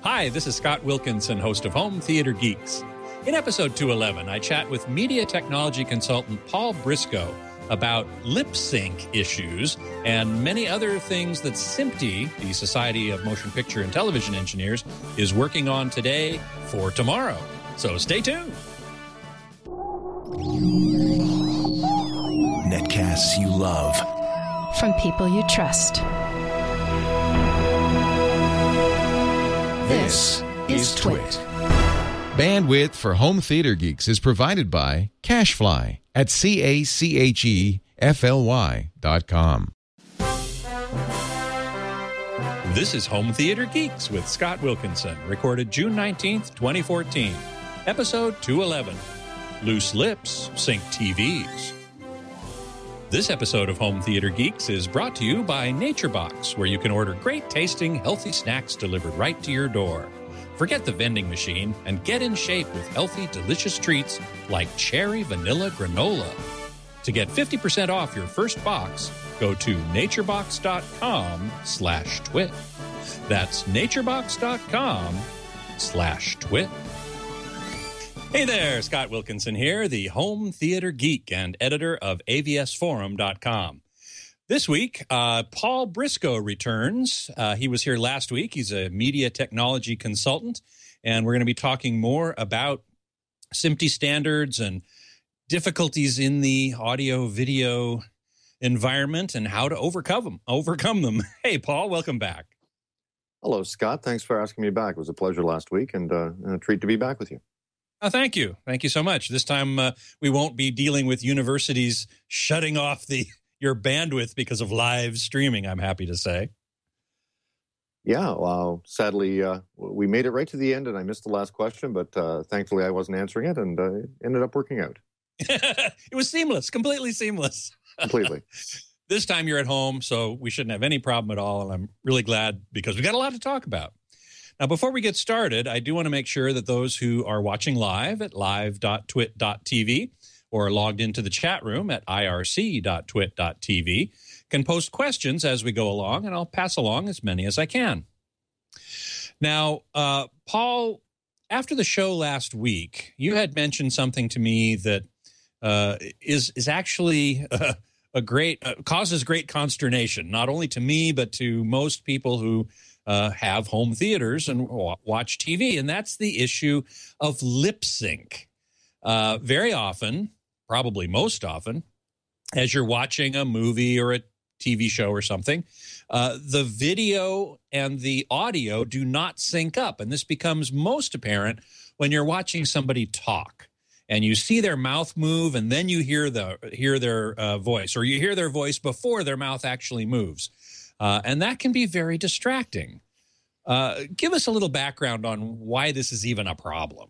Hi, this is Scott Wilkinson, host of Home Theater Geeks. In episode 211, I chat with media technology consultant Paul Briscoe about lip sync issues and many other things that SMPTE, the Society of Motion Picture and Television Engineers, is working on today for tomorrow. So stay tuned. Netcasts you love. From people you trust. This is Twit. Bandwidth for Home Theater Geeks is provided by CacheFly at CACHEFLY.com. This is Home Theater Geeks with Scott Wilkinson, recorded June 19th, 2014. Episode 211, Loose Lips Sync TVs. This episode of Home Theater Geeks is brought to you by NatureBox, where you can order great tasting, healthy snacks delivered right to your door. Forget the vending machine and get in shape with healthy, delicious treats like cherry vanilla granola. To get 50% off your first box, go to naturebox.com/twit. That's naturebox.com/twit. Hey there, Scott Wilkinson here, the Home Theater Geek and editor of avsforum.com. This week, Paul Briscoe returns. He was here last week. He's a media technology consultant, and we're going to be talking more about SMPTE standards and difficulties in the audio-video environment and how to overcome them. Hey, Paul, welcome back. Hello, Scott. Thanks for asking me back. It was a pleasure last week and a treat to be back with you. Thank you. Thank you so much. This time we won't be dealing with universities shutting off your bandwidth because of live streaming, I'm happy to say. Yeah, well, sadly, we made it right to the end, and I missed the last question, but thankfully I wasn't answering it, and it ended up working out. It was seamless, completely seamless. Completely. This time you're at home, so we shouldn't have any problem at all, and I'm really glad because we got a lot to talk about. Now, before we get started, I do want to make sure that those who are watching live at live.twit.tv or logged into the chat room at irc.twit.tv can post questions as we go along, and I'll pass along as many as I can. Now, Paul, after the show last week, you had mentioned something to me that is actually causes great consternation, not only to me, but to most people who have home theaters and watch TV, and that's the issue of lip sync. Very often, probably most often, as you're watching a movie or a TV show or something, the video and the audio do not sync up, and this becomes most apparent when you're watching somebody talk, and you see their mouth move, and then you hear their voice, or you hear their voice before their mouth actually moves. And that can be very distracting. Give us a little background on why this is even a problem.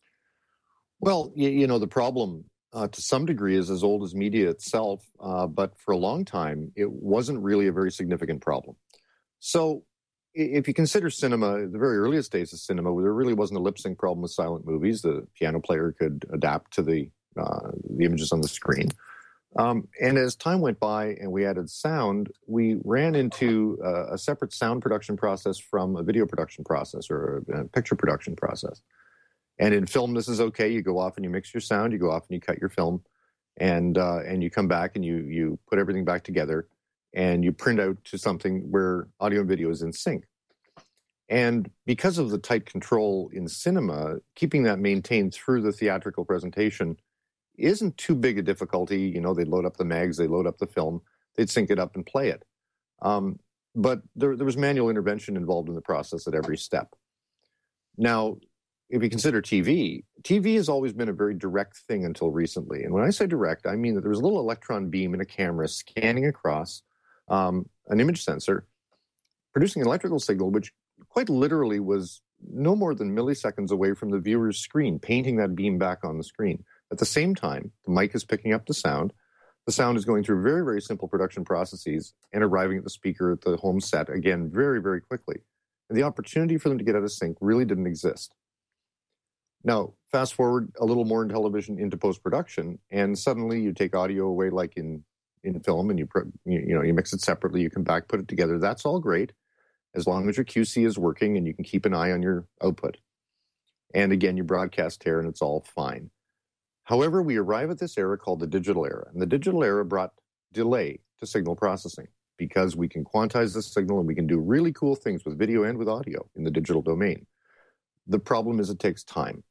Well, the problem to some degree is as old as media itself, but for a long time, it wasn't really a very significant problem. So if you consider cinema, the very earliest days of cinema, there really wasn't a lip sync problem with silent movies. The piano player could adapt to the images on the screen. And as time went by and we added sound, we ran into a separate sound production process from a video production process or a picture production process. And in film, this is okay. You go off and you mix your sound, you go off and you cut your film, and you come back and you put everything back together and you print out to something where audio and video is in sync. And because of the tight control in cinema, keeping that maintained through the theatrical presentation isn't too big a difficulty. They'd load up the mags, they'd load up the film, they'd sync it up and play it. But there was manual intervention involved in the process at every step. Now, if you consider TV has always been a very direct thing until recently. And when I say direct, I mean that there was a little electron beam in a camera scanning across an image sensor, producing an electrical signal, which quite literally was no more than milliseconds away from the viewer's screen, painting that beam back on the screen. At the same time, the mic is picking up the sound. The sound is going through very, very simple production processes and arriving at the speaker at the home set, again, very, very quickly. And the opportunity for them to get out of sync really didn't exist. Now, fast forward a little more in television into post-production, and suddenly you take audio away like in film, and you mix it separately, you come back, put it together. That's all great. as long as your QC is working and you can keep an eye on your output. And again, you broadcast here and it's all fine. However, we arrive at this era called the digital era. And the digital era brought delay to signal processing because we can quantize the signal and we can do really cool things with video and with audio in the digital domain. The problem is it takes time.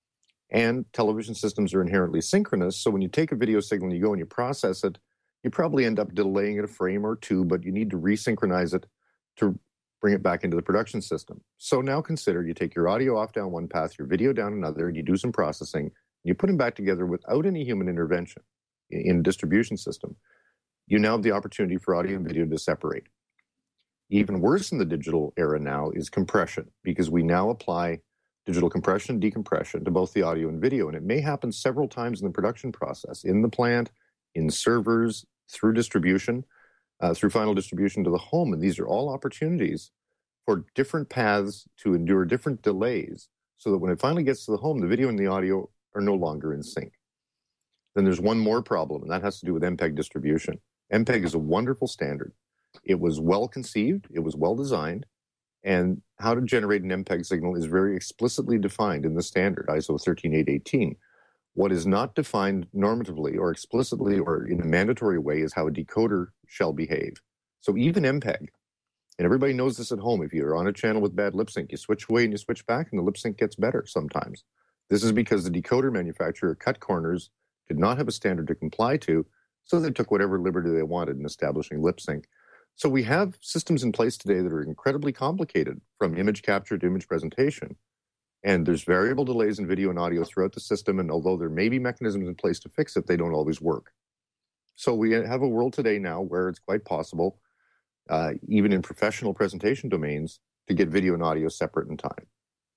And television systems are inherently synchronous. So when you take a video signal and you go and you process it, you probably end up delaying it a frame or two, but you need to resynchronize it to bring it back into the production system. So now consider you take your audio off down one path, your video down another, and you do some processing, and you put them back together without any human intervention in a distribution system. You now have the opportunity for audio and video to separate. Even worse in the digital era now is compression, because we now apply digital compression, decompression to both the audio and video, and it may happen several times in the production process, in the plant, in servers, through distribution, through final distribution to the home. And these are all opportunities for different paths to endure different delays so that when it finally gets to the home, the video and the audio are no longer in sync. Then there's one more problem, and that has to do with MPEG distribution. MPEG is a wonderful standard. It was well conceived, it was well designed, and how to generate an MPEG signal is very explicitly defined in the standard, ISO 13818. What is not defined normatively or explicitly or in a mandatory way is how a decoder shall behave. So even MPEG, and everybody knows this at home, if you're on a channel with bad lip sync, you switch away and you switch back and the lip sync gets better sometimes. This is because the decoder manufacturer cut corners, did not have a standard to comply to, so they took whatever liberty they wanted in establishing lip sync. So we have systems in place today that are incredibly complicated, from image capture to image presentation. And there's variable delays in video and audio throughout the system, and although there may be mechanisms in place to fix it, they don't always work. So we have a world today now where it's quite possible, even in professional presentation domains, to get video and audio separate in time.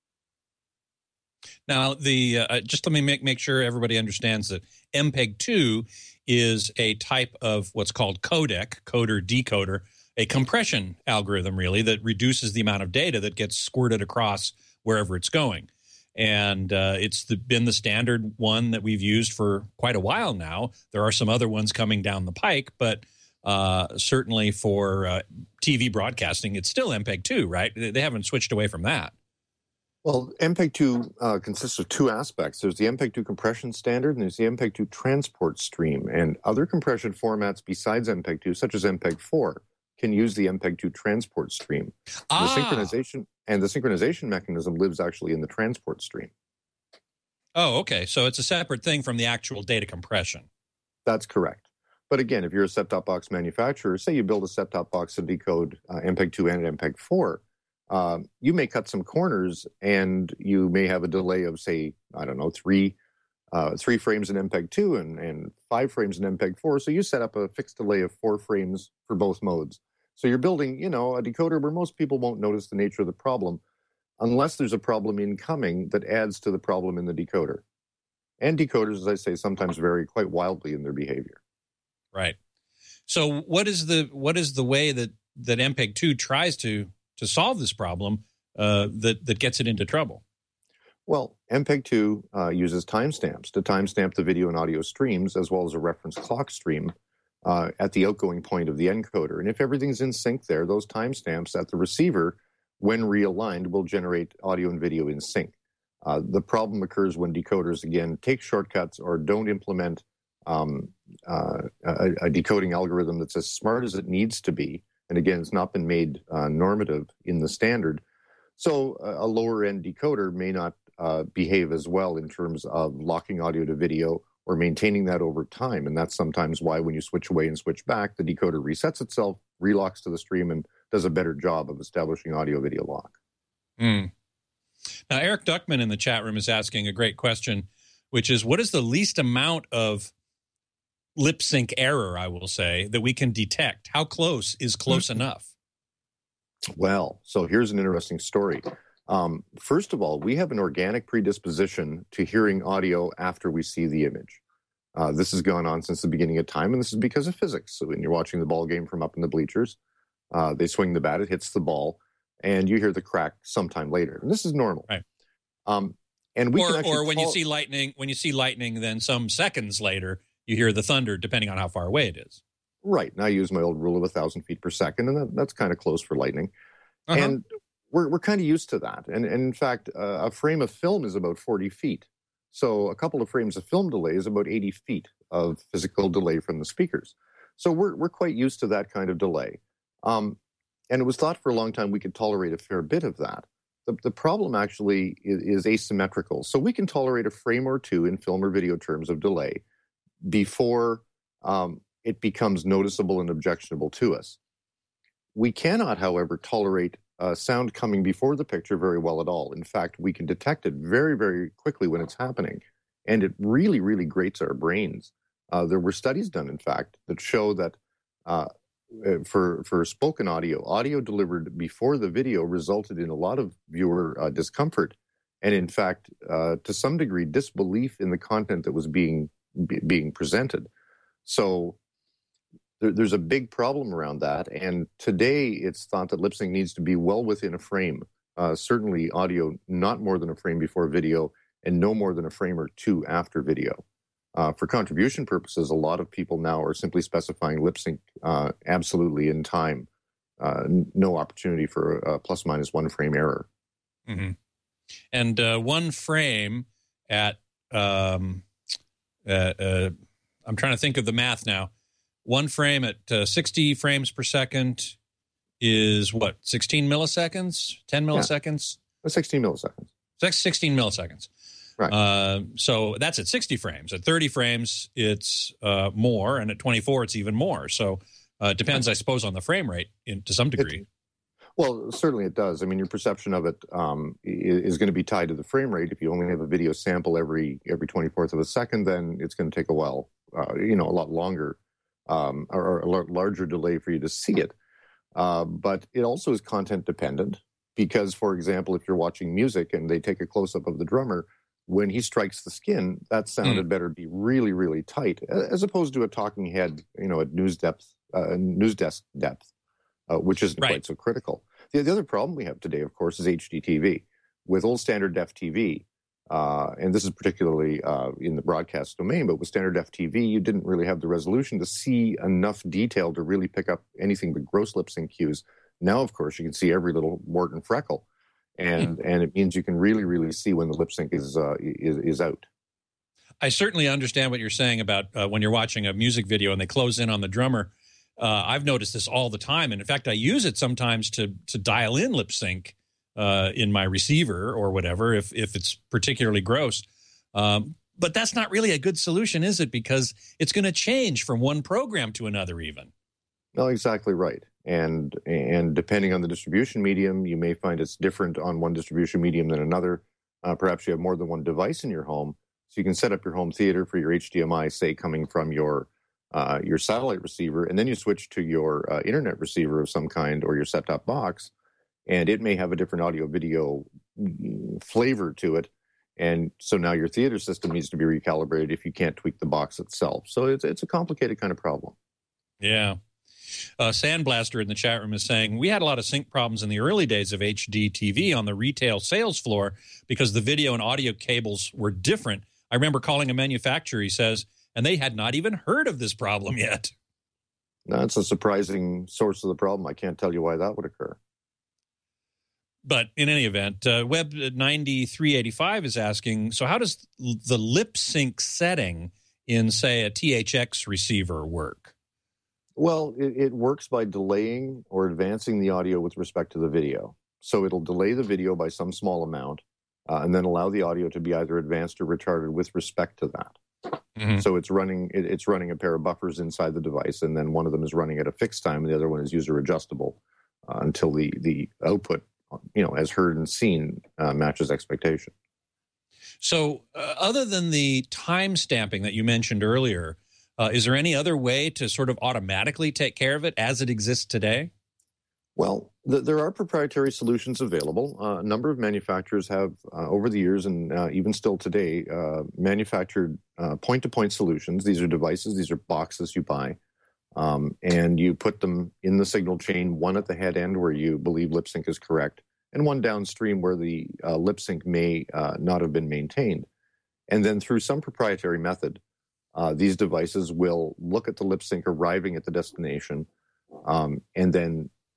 Now, just let me make sure everybody understands that MPEG-2 is a type of what's called codec, coder, decoder, a compression algorithm, really, that reduces the amount of data that gets squirted across wherever it's going. And it's been the standard one that we've used for quite a while now. There are some other ones coming down the pike, but certainly for TV broadcasting, it's still MPEG-2, right? They haven't switched away from that. Well, MPEG-2 consists of two aspects. There's the MPEG-2 compression standard, and there's the MPEG-2 transport stream. And other compression formats besides MPEG-2, such as MPEG-4, can use the MPEG-2 transport stream. The synchronization mechanism lives actually in the transport stream. Oh, okay. So it's a separate thing from the actual data compression. That's correct. But again, if you're a set-top box manufacturer, say you build a set-top box to decode MPEG-2 and MPEG-4, you may cut some corners and you may have a delay of, say, I don't know, three frames in MPEG-2 and 5 frames in MPEG-4. So you set up a fixed delay of 4 frames for both modes. So you're building, a decoder where most people won't notice the nature of the problem unless there's a problem incoming that adds to the problem in the decoder. And decoders, as I say, sometimes vary quite wildly in their behavior. Right. So what is the way that MPEG-2 tries to solve this problem that gets it into trouble? Well, MPEG-2 uses timestamps to timestamp the video and audio streams, as well as a reference clock stream at the outgoing point of the encoder. And if everything's in sync there, those timestamps at the receiver, when realigned, will generate audio and video in sync. The problem occurs when decoders, again, take shortcuts or don't implement a decoding algorithm that's as smart as it needs to be. And again, it's not been made normative in the standard. So a lower-end decoder may not behave as well in terms of locking audio to video or maintaining that over time. And that's sometimes why when you switch away and switch back, the decoder resets itself, relocks to the stream, and does a better job of establishing audio-video lock. Mm. Now, Eric Duckman in the chat room is asking a great question, which is, what is the least amount of lip sync error, I will say, that we can detect? How close is close enough? Well, so here's an interesting story. First of all, we have an organic predisposition to hearing audio after we see the image. This has gone on since the beginning of time, and this is because of physics. So when you're watching the ball game from up in the bleachers, they swing the bat, it hits the ball, and you hear the crack sometime later. And this is normal. Right. And we or when you see lightning, then some seconds later, you hear the thunder, depending on how far away it is. Right. And I use my old rule of 1,000 feet per second, and that's kind of close for lightning. And we're kind of used to that. And in fact, a frame of film is about 40 feet. So a couple of frames of film delay is about 80 feet of physical delay from the speakers. So we're quite used to that kind of delay. And it was thought for a long time we could tolerate a fair bit of that. The problem actually is asymmetrical. So we can tolerate a frame or two in film or video terms of delay before it becomes noticeable and objectionable to us. We cannot, however, tolerate sound coming before the picture very well at all. In fact, we can detect it very, very quickly when it's happening, and it really, really grates our brains. There were studies done, in fact, that show that for spoken audio delivered before the video resulted in a lot of viewer discomfort, and in fact, to some degree, disbelief in the content that was being presented. So there's a big problem around that, and today it's thought that lip sync needs to be well within a frame. Certainly audio not more than a frame before video, and no more than a frame or two after video. For contribution purposes, a lot of people now are simply specifying lip sync absolutely in time. No opportunity for a plus minus 1 frame error. Mm-hmm. And 1 frame at, I'm trying to think of the math now. 1 frame at 60 frames per second is what, 16 milliseconds, 10 milliseconds? Yeah, 16 milliseconds. 16 milliseconds. Right. So that's at 60 frames. At 30 frames, it's more, and at 24, it's even more. So it depends, I suppose, on the frame rate to some degree. Well, certainly it does. I mean, your perception of it is going to be tied to the frame rate. If you only have a video sample every 24th of a second, then it's going to take a while, a lot longer or a larger delay for you to see it. But it also is content dependent because, for example, if you're watching music and they take a close-up of the drummer, when he strikes the skin, that sound had better be really, really tight, as opposed to a talking head, at news desk depth, which isn't quite so critical. The other problem we have today, of course, is HDTV. With old standard def TV, and this is particularly in the broadcast domain, but with standard def TV, you didn't really have the resolution to see enough detail to really pick up anything but gross lip sync cues. Now, of course, you can see every little wart and freckle. And it means you can really, really see when the lip sync is out. I certainly understand what you're saying about when you're watching a music video and they close in on the drummer. I've noticed this all the time, and in fact, I use it sometimes to dial in lip sync in my receiver or whatever if it's particularly gross. But that's not really a good solution, is it? Because it's going to change from one program to another, even. No, exactly right. And depending on the distribution medium, you may find it's different on one distribution medium than another. Perhaps you have more than one device in your home, so you can set up your home theater for your HDMI, say, coming from your satellite receiver, and then you switch to your internet receiver of some kind or your set-top box, and it may have a different audio-video flavor to it. And so now your theater system needs to be recalibrated if you can't tweak the box itself. So it's a complicated kind of problem. Yeah. Sandblaster in the chat room is saying, we had a lot of sync problems in the early days of HD TV on the retail sales floor because the video and audio cables were different. I remember calling a manufacturer, he says, and they had not even heard of this problem yet. That's a surprising source of the problem. I can't tell you why that would occur. But in any event, Web 9385 is asking, so how does the lip sync setting in, say, a THX receiver work? Well, it works by delaying or advancing the audio with respect to the video. So it'll delay the video by some small amount and then allow the audio to be either advanced or retarded with respect to that. Mm-hmm. So it's running a pair of buffers inside the device, and then one of them is running at a fixed time, and the other one is user adjustable until the output, as heard and seen, matches expectation. So other than the time stamping that you mentioned earlier, is there any other way to sort of automatically take care of it as it exists today? Well, there are proprietary solutions available. A number of manufacturers have, over the years and even still today, manufactured point-to-point solutions. These are devices, these are boxes you buy, and you put them in the signal chain, one at the head end where you believe lip sync is correct, and one downstream where the lip sync may not have been maintained. And then through some proprietary method, these devices will look at the lip sync arriving at the destination and then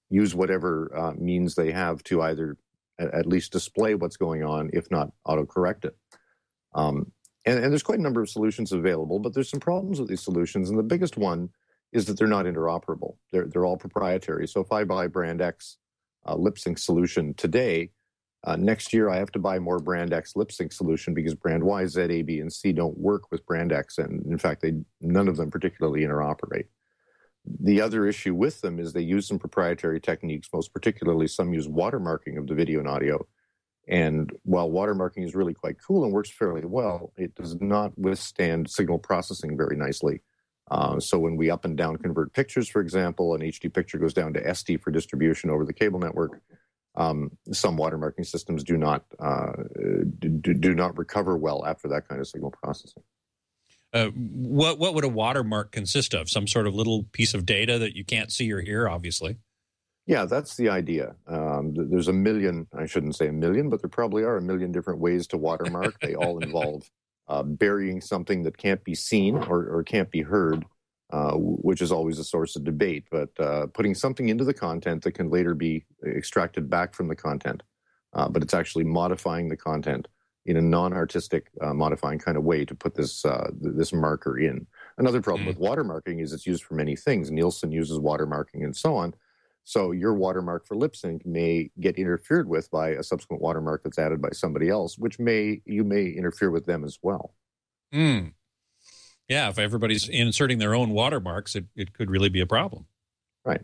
use whatever means they have to either at least display what's going on, if not autocorrect it. And there's quite a number of solutions available, but there's some problems with these solutions. And the biggest one is that they're not interoperable. They're all proprietary. So if I buy brand X lip sync solution today, next year I have to buy more brand X lip sync solution because brand Y, Z, A, B, and C don't work with brand X. And in fact, none of them particularly interoperate. The other issue with them is they use some proprietary techniques, most particularly some use watermarking of the video and audio. And while watermarking is really quite cool and works fairly well, it does not withstand signal processing very nicely. So when we up and down convert pictures, for example, an HD picture goes down to SD for distribution over the cable network. Some watermarking systems do not recover well after that kind of signal processing. What would a watermark consist of? Some sort of little piece of data that you can't see or hear, obviously. Yeah, that's the idea. There's a million, I shouldn't say a million, but there probably are a million different ways to watermark. They all involve burying something that can't be seen or can't be heard, which is always a source of debate. But putting something into the content that can later be extracted back from the content, but it's actually modifying the content in a non-artistic modifying kind of way to put this marker in. Another problem with watermarking is it's used for many things. Nielsen uses watermarking and so on. So your watermark for lip sync may get interfered with by a subsequent watermark that's added by somebody else, which you may interfere with them as well. Yeah, if everybody's inserting their own watermarks, it could really be a problem. Right.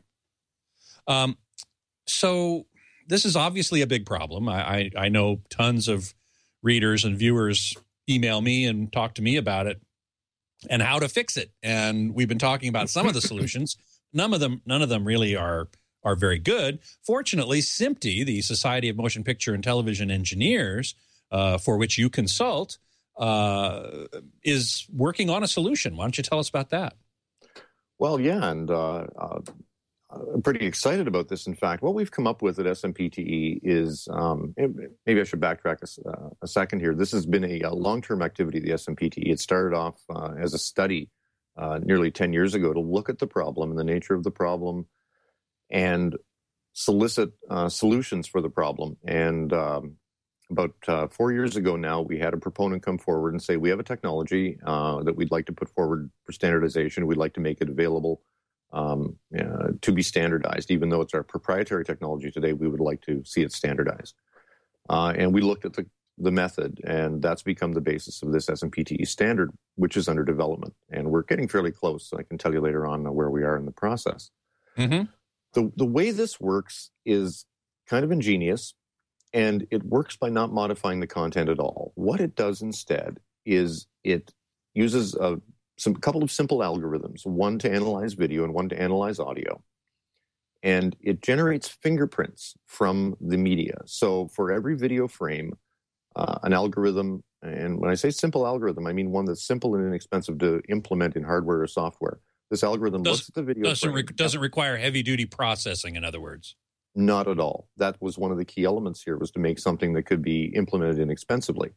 So this is obviously a big problem. I know tons of readers and viewers email me and talk to me about it and how to fix it. And we've been talking about some of the solutions. None of them really are very good. Fortunately, SMPTE, the Society of Motion Picture and Television Engineers, for which you consult, is working on a solution. Why don't you tell us about that? Well, yeah, and I'm pretty excited about this. In fact, what we've come up with at SMPTE is, maybe I should backtrack a second here. This has been a long-term activity of the SMPTE. It started off as a study nearly 10 years ago to look at the problem and the nature of the problem and solicit solutions for the problem. And about 4 years ago now, we had a proponent come forward and say, we have a technology that we'd like to put forward for standardization. We'd like to make it available to be standardized. Even though it's our proprietary technology today, we would like to see it standardized. And we looked at the method, and that's become the basis of this SMPTE standard, which is under development. And we're getting fairly close. So I can tell you later on where we are in the process. Mm-hmm. The way this works is kind of ingenious, and it works by not modifying the content at all. What it does instead is it uses a couple of simple algorithms, one to analyze video and one to analyze audio. And it generates fingerprints from the media. So for every video frame, an algorithm, and when I say simple algorithm, I mean one that's simple and inexpensive to implement in hardware or software. This algorithm looks at the video frame. Doesn't require heavy-duty processing, in other words. Not at all. That was one of the key elements here, was to make something that could be implemented inexpensively.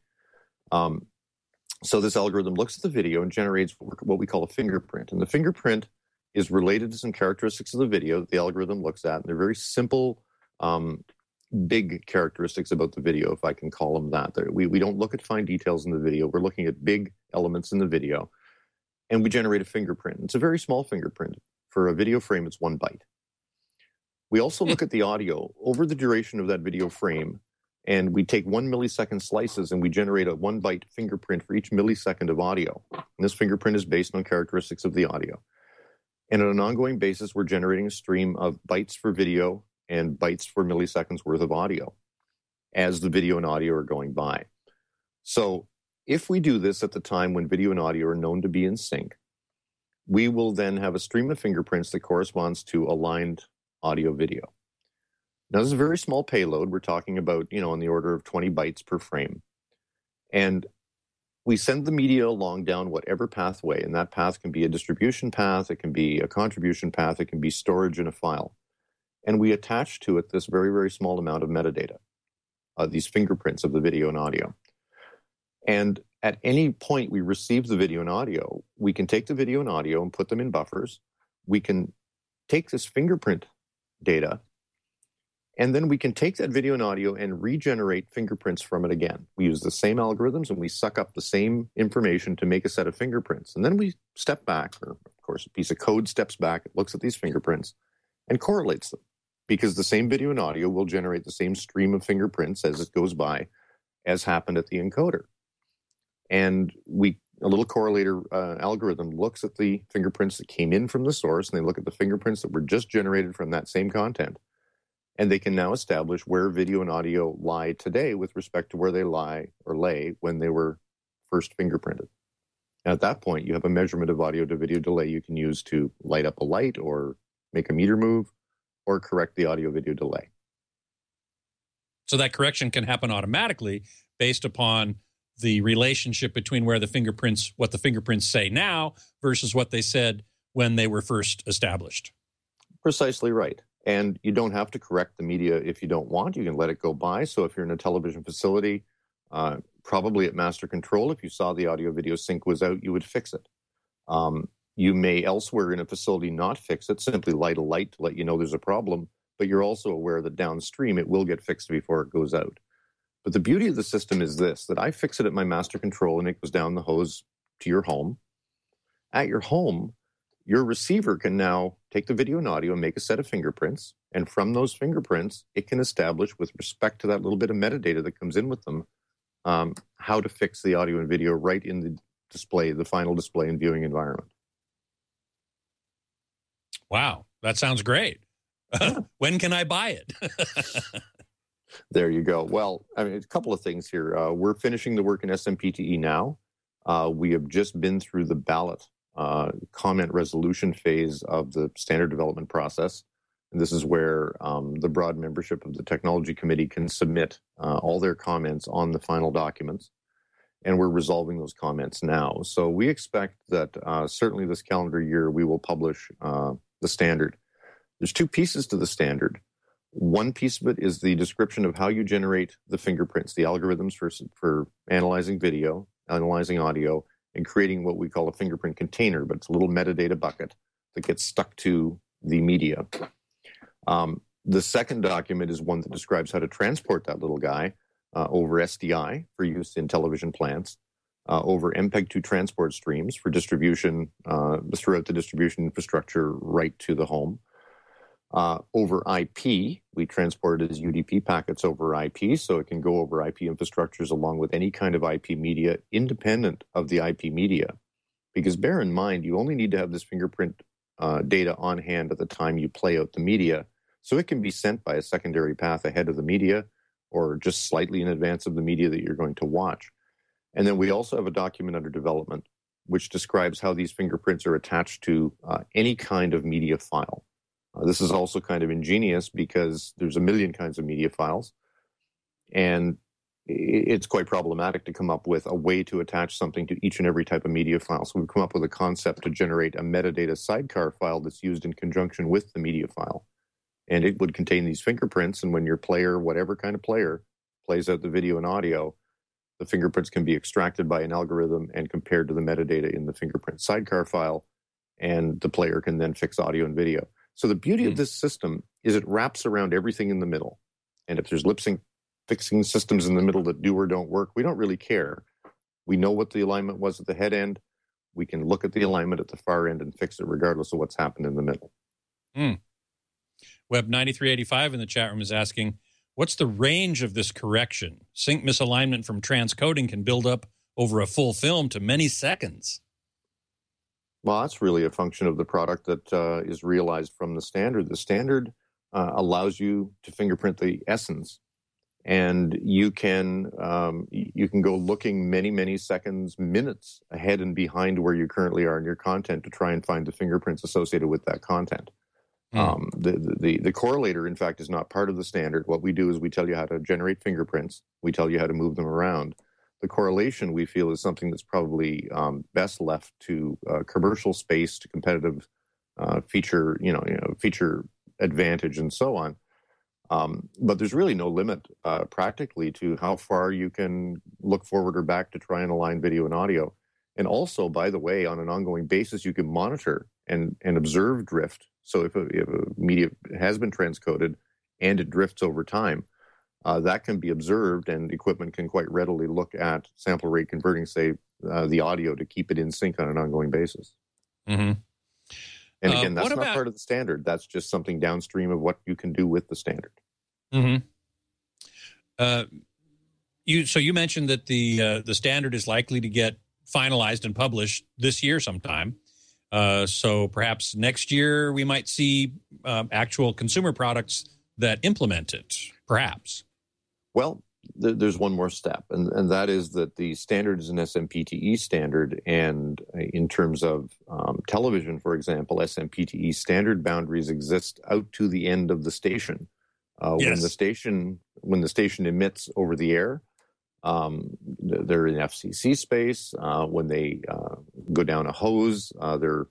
So this algorithm looks at the video and generates what we call a fingerprint. And the fingerprint is related to some characteristics of the video that the algorithm looks at. And they're very simple, big characteristics about the video, if I can call them that. We don't look at fine details in the video. We're looking at big elements in the video. And we generate a fingerprint. It's a very small fingerprint. For a video frame, it's 1 byte. We also look at the audio over the duration of that video frame, and we take 1 millisecond slices and we generate a 1 byte fingerprint for each millisecond of audio. And this fingerprint is based on characteristics of the audio. And on an ongoing basis, we're generating a stream of bytes for video and bytes for milliseconds worth of audio as the video and audio are going by. So if we do this at the time when video and audio are known to be in sync, we will then have a stream of fingerprints that corresponds to aligned audio video. Now, this is a very small payload. We're talking about, on the order of 20 bytes per frame. And we send the media along down whatever pathway, and that path can be a distribution path, it can be a contribution path, it can be storage in a file. And we attach to it this very, very small amount of metadata, these fingerprints of the video and audio. And at any point we receive the video and audio, we can take the video and audio and put them in buffers. We can take this fingerprint data And then we can take that video and audio and regenerate fingerprints from it again. We use the same algorithms and we suck up the same information to make a set of fingerprints. And then we step back, or of course, a piece of code steps back, it looks at these fingerprints and correlates them, because the same video and audio will generate the same stream of fingerprints as it goes by, as happened at the encoder. And a little correlator algorithm looks at the fingerprints that came in from the source, and they look at the fingerprints that were just generated from that same content. And they can now establish where video and audio lie today with respect to where they lie or lay when they were first fingerprinted. And at that point, you have a measurement of audio to video delay you can use to light up a light or make a meter move or correct the audio video delay. So that correction can happen automatically based upon the relationship between what the fingerprints say now versus what they said when they were first established. Precisely right. And you don't have to correct the media if you don't want. You can let it go by. So if you're in a television facility, probably at master control, if you saw the audio video sync was out, you would fix it. You may elsewhere in a facility not fix it, simply light a light to let you know there's a problem, but you're also aware that downstream it will get fixed before it goes out. But the beauty of the system is this, that I fix it at my master control and it goes down the hose to your home. At your home, your receiver can now take the video and audio and make a set of fingerprints. And from those fingerprints, it can establish, with respect to that little bit of metadata that comes in with them, how to fix the audio and video right in the display, the final display and viewing environment. Wow, that sounds great. When can I buy it? There you go. Well, I mean, a couple of things here. We're finishing the work in SMPTE now. We have just been through the ballot comment resolution phase of the standard development process. And this is where the broad membership of the technology committee can submit all their comments on the final documents. And we're resolving those comments now. So we expect that certainly this calendar year, we will publish the standard. There's two pieces to the standard. One piece of it is the description of how you generate the fingerprints, the algorithms for analyzing video, analyzing audio, and creating what we call a fingerprint container, but it's a little metadata bucket that gets stuck to the media. The second document is one that describes how to transport that little guy over SDI for use in television plants, over MPEG-2 transport streams for distribution throughout the distribution infrastructure right to the home. Over IP, we transport it as UDP packets over IP, so it can go over IP infrastructures along with any kind of IP media independent of the IP media. Because bear in mind, you only need to have this fingerprint data on hand at the time you play out the media, so it can be sent by a secondary path ahead of the media or just slightly in advance of the media that you're going to watch. And then we also have a document under development which describes how these fingerprints are attached to any kind of media file. This is also kind of ingenious because there's a million kinds of media files, and it's quite problematic to come up with a way to attach something to each and every type of media file. So we've come up with a concept to generate a metadata sidecar file that's used in conjunction with the media file. And it would contain these fingerprints, and when your player, whatever kind of player, plays out the video and audio, the fingerprints can be extracted by an algorithm and compared to the metadata in the fingerprint sidecar file, and the player can then fix audio and video. So the beauty of this system is it wraps around everything in the middle. And if there's lip sync fixing systems in the middle that do or don't work, we don't really care. We know what the alignment was at the head end. We can look at the alignment at the far end and fix it regardless of what's happened in the middle. Web 9385 in the chat room is asking, what's the range of this correction? Sync misalignment from transcoding can build up over a full film to many seconds. Well, that's really a function of the product that is realized from the standard. The standard allows you to fingerprint the essence, and you can go looking many, many seconds, minutes ahead and behind where you currently are in your content to try and find the fingerprints associated with that content. The correlator, in fact, is not part of the standard. What we do is we tell you how to generate fingerprints. We tell you how to move them around. The correlation, we feel, is something that's probably best left to commercial space, to competitive feature advantage, and so on. But there's really no limit practically to how far you can look forward or back to try and align video and audio. And also, by the way, on an ongoing basis, you can monitor and observe drift. So if a media has been transcoded and it drifts over time, that can be observed, and equipment can quite readily look at sample rate converting, say, the audio to keep it in sync on an ongoing basis. Mm-hmm. And again, that's not part of the standard. That's just something downstream of what you can do with the standard. Mm-hmm. You mentioned that the standard is likely to get finalized and published this year sometime. So perhaps next year we might see actual consumer products that implement it, perhaps. Well, there's one more step, and that is that the standard is an SMPTE standard, and in terms of television, for example, SMPTE standard boundaries exist out to the end of the station. Yes. When the station emits over the air, they're in FCC space. When they go down a hose, they're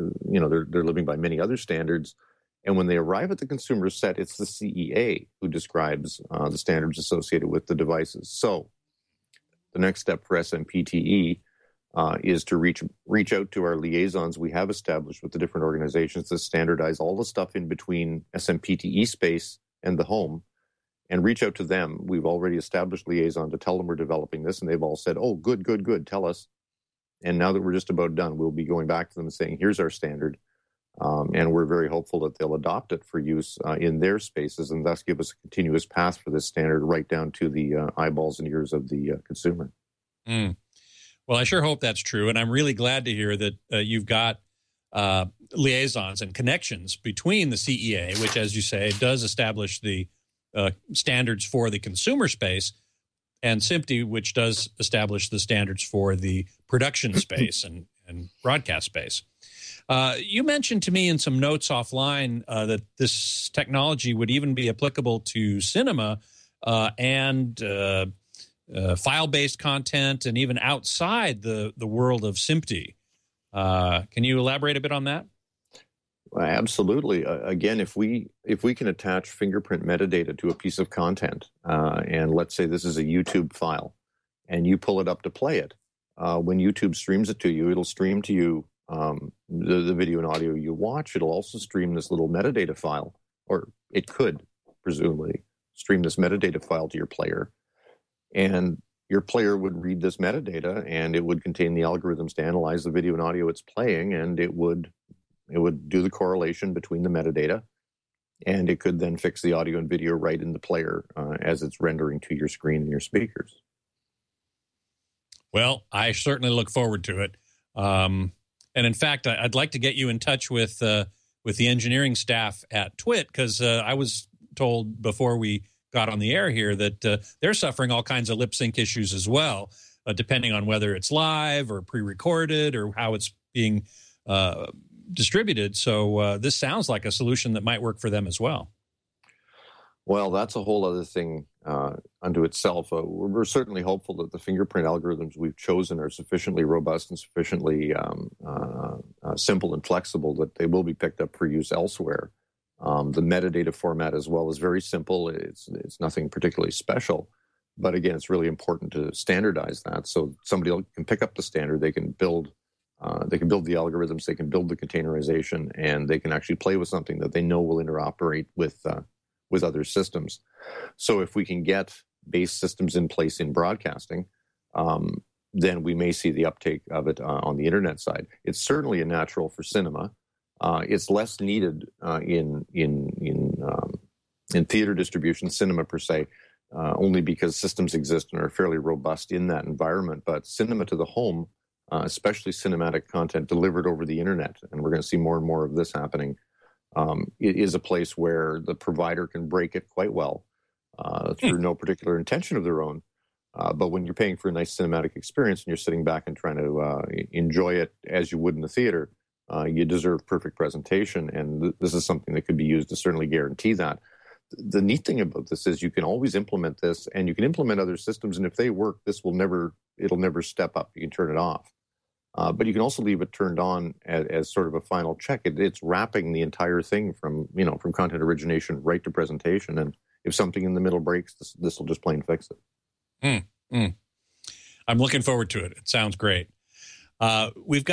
living by many other standards. And when they arrive at the consumer set, it's the CEA who describes the standards associated with the devices. So the next step for SMPTE is to reach out to our liaisons we have established with the different organizations to standardize all the stuff in between SMPTE space and the home, and reach out to them. We've already established liaison to tell them we're developing this, and they've all said, oh, good, tell us. And now that we're just about done, we'll be going back to them and saying, here's our standard. And we're very hopeful that they'll adopt it for use in their spaces, and thus give us a continuous path for this standard right down to the eyeballs and ears of the consumer. Mm. Well, I sure hope that's true, and I'm really glad to hear that you've got liaisons and connections between the CEA, which, as you say, does establish the standards for the consumer space, and SMPTE, which does establish the standards for the production space and broadcast space. You mentioned to me in some notes offline that this technology would even be applicable to cinema and file-based content, and even outside the world of SMPTE. Can you elaborate a bit on that? Absolutely. Again, if we can attach fingerprint metadata to a piece of content, and let's say this is a YouTube file, and you pull it up to play it, when YouTube streams it to you, it'll stream to you the video and audio you watch. It'll also stream this little metadata file, or it could presumably stream this metadata file to your player, and your player would read this metadata, and it would contain the algorithms to analyze the video and audio it's playing, and it would do the correlation between the metadata, and it could then fix the audio and video right in the player as it's rendering to your screen and your speakers. Well, I certainly look forward to it. And in fact, I'd like to get you in touch with the engineering staff at TWiT, because I was told before we got on the air here that they're suffering all kinds of lip sync issues as well, depending on whether it's live or pre-recorded or how it's being distributed. So this sounds like a solution that might work for them as well. Well, that's a whole other thing unto itself. We're certainly hopeful that the fingerprint algorithms we've chosen are sufficiently robust and sufficiently simple and flexible that they will be picked up for use elsewhere. The metadata format as well is very simple. It's nothing particularly special. But again, it's really important to standardize that so somebody can pick up the standard. They can build the algorithms, they can build the containerization, and they can actually play with something that they know will interoperate with other systems. So if we can get base systems in place in broadcasting, then we may see the uptake of it on the internet side. It's certainly a natural for cinema. It's less needed in theater distribution, cinema per se, only because systems exist and are fairly robust in that environment. But cinema to the home, especially cinematic content delivered over the internet, and we're going to see more and more of this happening, it is a place where the provider can break it quite well through no particular intention of their own. But when you're paying for a nice cinematic experience and you're sitting back and trying to enjoy it as you would in the theater, you deserve perfect presentation. And this is something that could be used to certainly guarantee that. The neat thing about this is you can always implement this, and you can implement other systems. And if they work, it'll never step up. You can turn it off. But you can also leave it turned on as sort of a final check. It's wrapping the entire thing from content origination right to presentation. And if something in the middle breaks, this will just plain fix it. I'm looking forward to it. It sounds great. We've got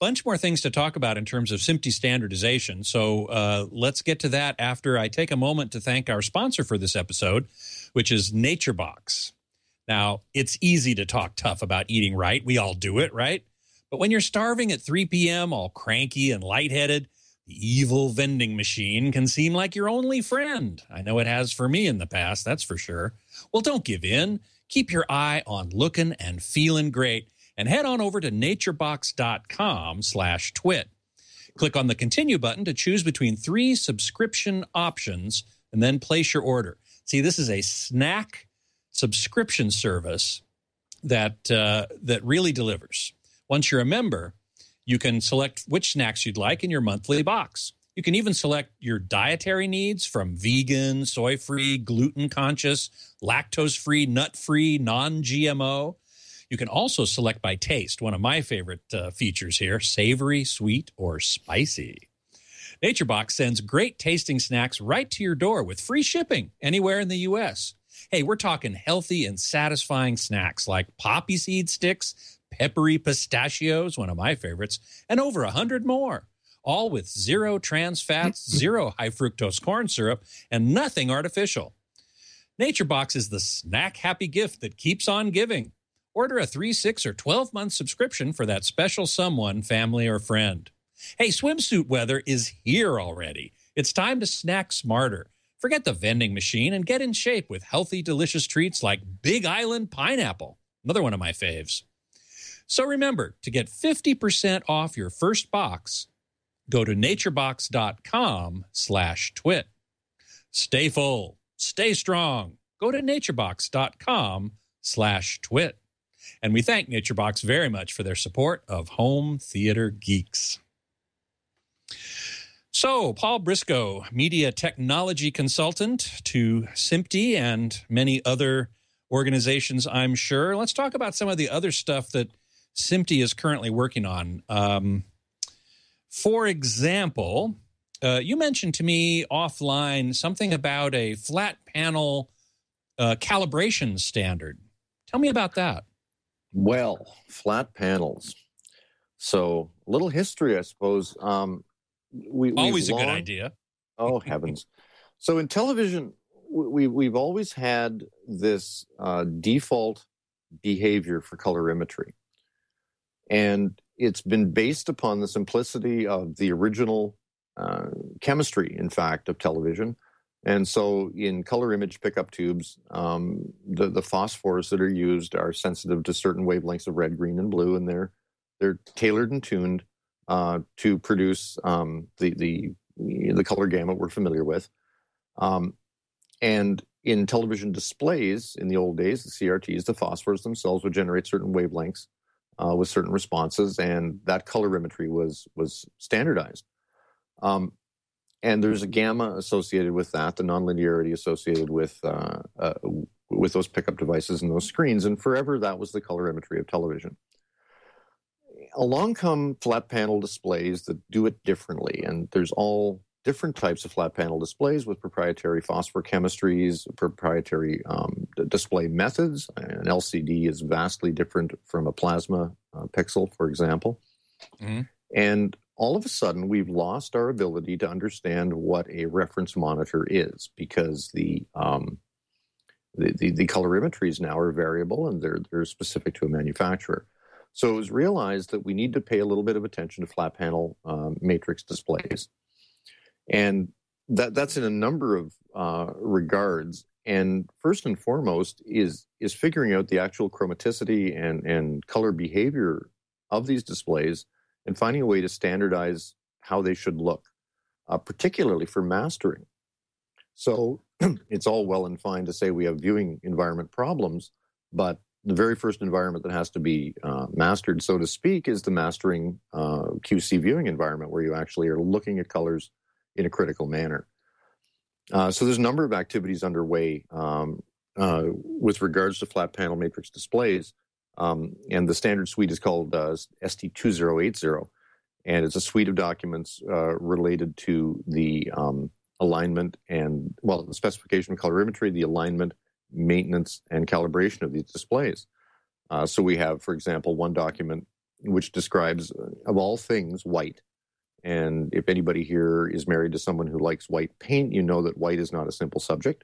bunch more things to talk about in terms of SMPTE standardization. So let's get to that after I take a moment to thank our sponsor for this episode, which is NatureBox. Now, it's easy to talk tough about eating right. We all do it, right? But when you're starving at 3 p.m., all cranky and lightheaded, the evil vending machine can seem like your only friend. I know it has for me in the past, that's for sure. Well, don't give in. Keep your eye on looking and feeling great and head on over to naturebox.com/twit. Click on the continue button to choose between 3 subscription options and then place your order. See, this is a snack subscription service that really delivers. Once you're a member, you can select which snacks you'd like in your monthly box. You can even select your dietary needs from vegan, soy-free, gluten-conscious, lactose-free, nut-free, non-GMO. You can also select by taste, one of my favorite features here, savory, sweet, or spicy. NatureBox sends great tasting snacks right to your door with free shipping anywhere in the U.S. Hey, we're talking healthy and satisfying snacks like poppy seed sticks, peppery pistachios, one of my favorites, and over 100 more, all with 0 trans fats, 0 high fructose corn syrup, and nothing artificial. NatureBox is the snack happy gift that keeps on giving. Order a 3, 6, or 12-month subscription for that special someone, family, or friend. Hey, swimsuit weather is here already. It's time to snack smarter. Forget the vending machine and get in shape with healthy, delicious treats like Big Island Pineapple, another one of my faves. So remember, to get 50% off your first box, go to naturebox.com/twit. Stay full, stay strong. Go to naturebox.com/twit. And we thank NatureBox very much for their support of Home Theater Geeks. So, Paul Briscoe, media technology consultant to SMPTE and many other organizations, I'm sure. Let's talk about some of the other stuff that SMPTE is currently working on. For example, you mentioned to me offline something about a flat panel calibration standard. Tell me about that. Well, flat panels. So, a little history, I suppose. Always a good idea. Oh, heavens. So in television, we've always had this default behavior for colorimetry. And it's been based upon the simplicity of the original chemistry, in fact, of television. And so in color image pickup tubes, the phosphors that are used are sensitive to certain wavelengths of red, green, and blue, and they're tailored and tuned to produce the color gamut we're familiar with. And in television displays, in the old days, the CRTs, the phosphors themselves would generate certain wavelengths with certain responses, and that colorimetry was standardized. And there's a gamma associated with that, the nonlinearity associated with those pickup devices and those screens, and forever that was the colorimetry of television. Along come flat panel displays that do it differently, and there's all different types of flat panel displays with proprietary phosphor chemistries, proprietary display methods. An LCD is vastly different from a plasma pixel, for example. Mm-hmm. And all of a sudden, we've lost our ability to understand what a reference monitor is, because the colorimetries now are variable and they're specific to a manufacturer. So it was realized that we need to pay a little bit of attention to flat panel matrix displays. And that's in a number of regards. And first and foremost is figuring out the actual chromaticity and color behavior of these displays and finding a way to standardize how they should look, particularly for mastering. So it's all well and fine to say we have viewing environment problems, but the very first environment that has to be mastered, so to speak, is the mastering QC viewing environment, where you actually are looking at colors in a critical manner. So there's a number of activities underway with regards to flat panel matrix displays. And the standard suite is called ST2080. And it's a suite of documents related to the alignment and, well, the specification of colorimetry, the alignment, maintenance, and calibration of these displays. So we have, for example, one document which describes, of all things, white. And if anybody here is married to someone who likes white paint, you know that white is not a simple subject.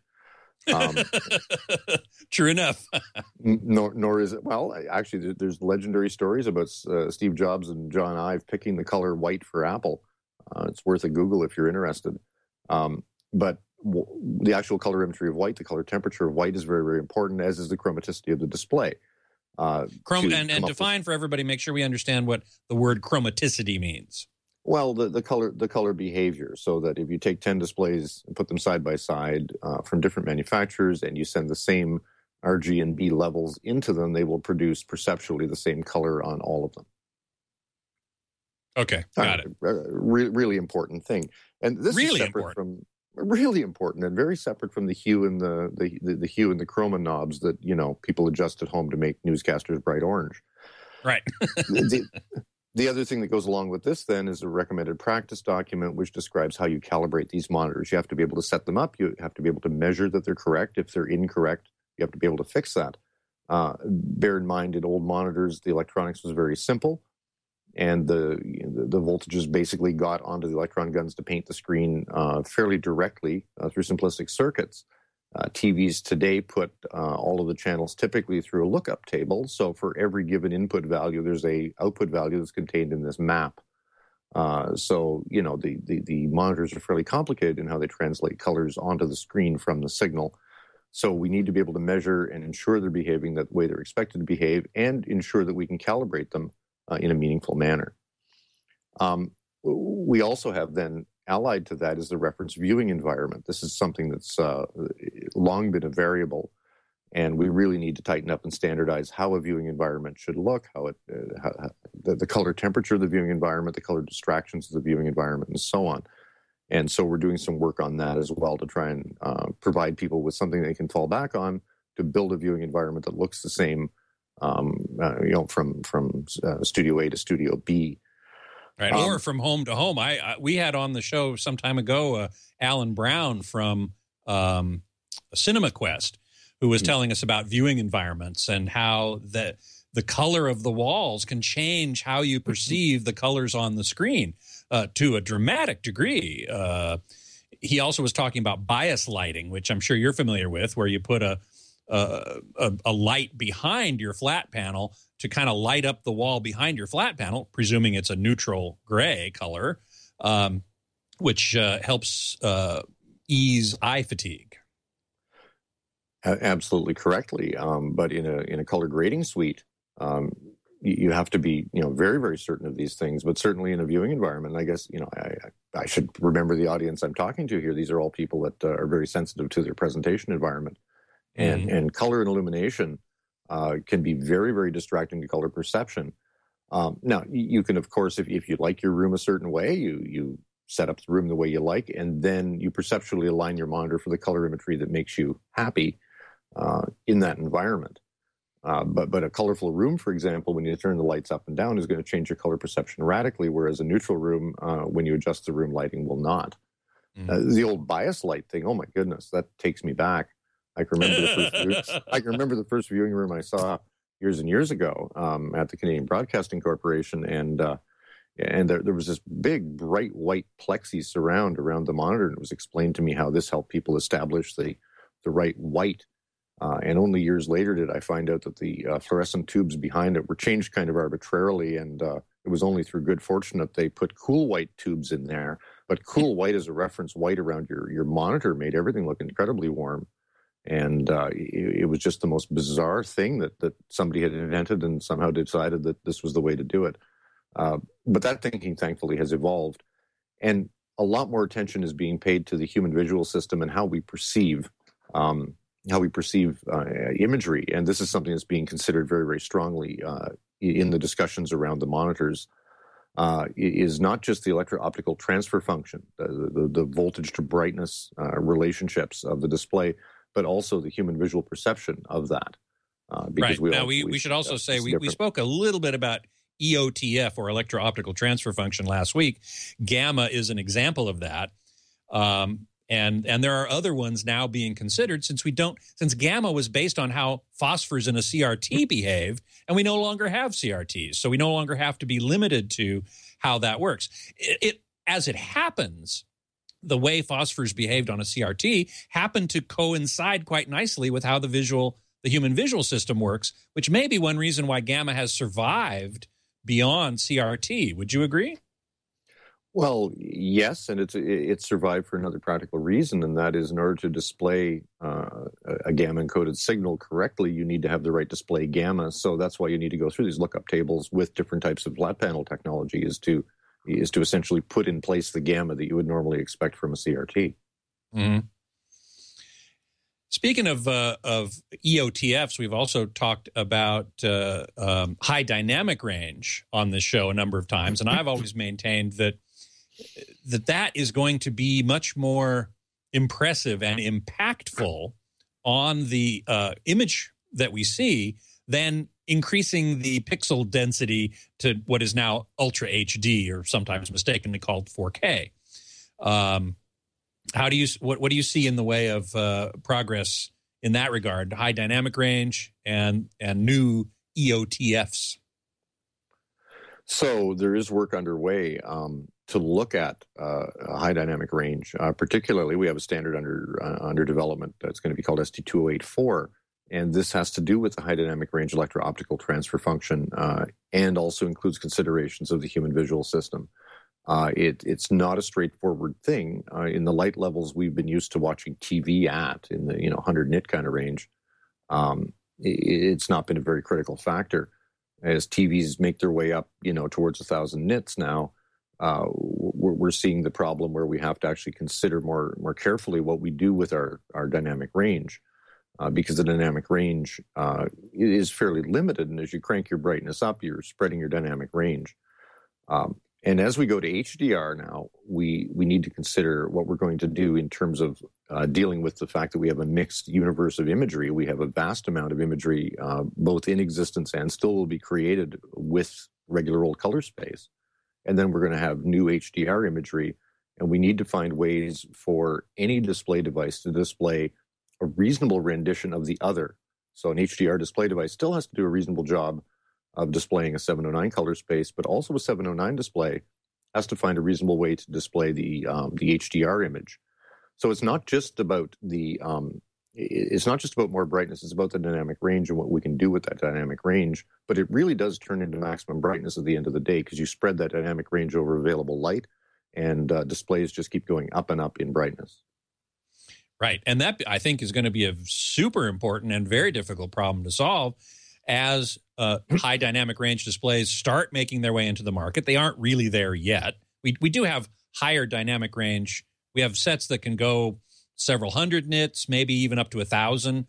True enough. nor is it. Well, actually, there's legendary stories about Steve Jobs and John Ive picking the color white for Apple. It's worth a Google if you're interested. But the actual colorimetry of white, the color temperature of white, is very, very important, as is the chromaticity of the display. And define for everybody, make sure we understand what the word chromaticity means. Well, the color behavior, so that if you take 10 displays and put them side by side from different manufacturers, and you send the same RG and B levels into them, they will produce perceptually the same color on all of them. Okay, got it. Really important thing, and this really is separate from really important and very separate from the hue and the hue and the chroma knobs that people adjust at home to make newscasters bright orange. Right. The other thing that goes along with this then is a recommended practice document which describes how you calibrate these monitors. You have to be able to set them up. You have to be able to measure that they're correct. If they're incorrect, you have to be able to fix that. Bear in mind, in old monitors, the electronics was very simple, and the voltages basically got onto the electron guns to paint the screen fairly directly through simplistic circuits. TVs today put all of the channels typically through a lookup table. So for every given input value, there's a output value that's contained in this map. So the monitors are fairly complicated in how they translate colors onto the screen from the signal. So we need to be able to measure and ensure they're behaving that way they're expected to behave, and ensure that we can calibrate them in a meaningful manner. We also have then, allied to that, is the reference viewing environment. This is something that's long been a variable, and we really need to tighten up and standardize how a viewing environment should look, how the color temperature of the viewing environment, the color distractions of the viewing environment, and so on. And so we're doing some work on that as well to try and provide people with something they can fall back on to build a viewing environment that looks the same, from Studio A to Studio B. Right, or from home to home. We had on the show some time ago Alan Brown from Cinema Quest, who was telling us about viewing environments and how the color of the walls can change how you perceive the colors on the screen to a dramatic degree. He also was talking about bias lighting, which I'm sure you're familiar with, where you put a light behind your flat panel to kind of light up the wall behind your flat panel, presuming it's a neutral gray color, which helps ease eye fatigue. Absolutely correctly. But in a color grading suite, you have to be very, very certain of these things. But certainly in a viewing environment, I guess I should remember the audience I'm talking to here. These are all people that are very sensitive to their presentation environment, and color and illumination can be very, very distracting to color perception. Now, you can, of course, if you like your room a certain way, you set up the room the way you like, and then you perceptually align your monitor for the colorimetry that makes you happy in that environment. But a colorful room, for example, when you turn the lights up and down, is going to change your color perception radically, whereas a neutral room, when you adjust the room lighting, will not. The old bias light thing, oh my goodness, that takes me back. I can remember the first viewing room I saw years and years ago at the Canadian Broadcasting Corporation, and there was this big, bright white plexi surround around the monitor, and it was explained to me how this helped people establish the right white. And only years later did I find out that the fluorescent tubes behind it were changed kind of arbitrarily, and it was only through good fortune that they put cool white tubes in there. But cool white as a reference white around your monitor made everything look incredibly warm. And it was just the most bizarre thing that somebody had invented and somehow decided that this was the way to do it. But that thinking, thankfully, has evolved. And a lot more attention is being paid to the human visual system and how we perceive imagery. And this is something that's being considered very, very strongly in the discussions around the monitors. Is not just the electro-optical transfer function, the voltage to brightness relationships of the display, but also the human visual perception of that. Right. We should also say we spoke a little bit about EOTF, or electro-optical transfer function, last week. Gamma is an example of that. And there are other ones now being considered since gamma was based on how phosphors in a CRT behave, and we no longer have CRTs. So we no longer have to be limited to how that works. As it happens, the way phosphors behaved on a CRT happened to coincide quite nicely with how the human visual system works, which may be one reason why gamma has survived beyond CRT. Would you agree? Well, yes, and it's survived for another practical reason, and that is in order to display a gamma-encoded signal correctly, you need to have the right display gamma. So that's why you need to go through these lookup tables with different types of flat panel technology, is to essentially put in place the gamma that you would normally expect from a CRT. Mm-hmm. Speaking of EOTFs, we've also talked about high dynamic range on this show a number of times, and I've always maintained that is going to be much more impressive and impactful on the image that we see than increasing the pixel density to what is now Ultra HD, or sometimes mistakenly called 4K. What do you see in the way of progress in that regard? High dynamic range and new EOTFs. So there is work underway to look at high dynamic range. Particularly, we have a standard under development that's going to be called ST2084, and this has to do with the high dynamic range electro-optical transfer function, and also includes considerations of the human visual system. It's not a straightforward thing. In the light levels we've been used to watching TV at, in the 100 nit kind of range, it's not been a very critical factor. As TVs make their way up, towards 1,000 nits now, we're seeing the problem where we have to actually consider more carefully what we do with our dynamic range, because the dynamic range is fairly limited, and as you crank your brightness up, you're spreading your dynamic range. And as we go to HDR now, we need to consider what we're going to do in terms of dealing with the fact that we have a mixed universe of imagery. We have a vast amount of imagery, both in existence and still will be created with regular old color space. And then we're going to have new HDR imagery, and we need to find ways for any display device to display a reasonable rendition of the other. So an HDR display device still has to do a reasonable job of displaying a 709 color space, but also a 709 display has to find a reasonable way to display the HDR image. So it's not just about more brightness. It's about the dynamic range and what we can do with that dynamic range. But it really does turn into maximum brightness at the end of the day, because you spread that dynamic range over available light, and displays just keep going up and up in brightness. Right, and that, I think, is going to be a super important and very difficult problem to solve as high dynamic range displays start making their way into the market. They aren't really there yet. We do have higher dynamic range. We have sets that can go several hundred nits, maybe even up to 1,000.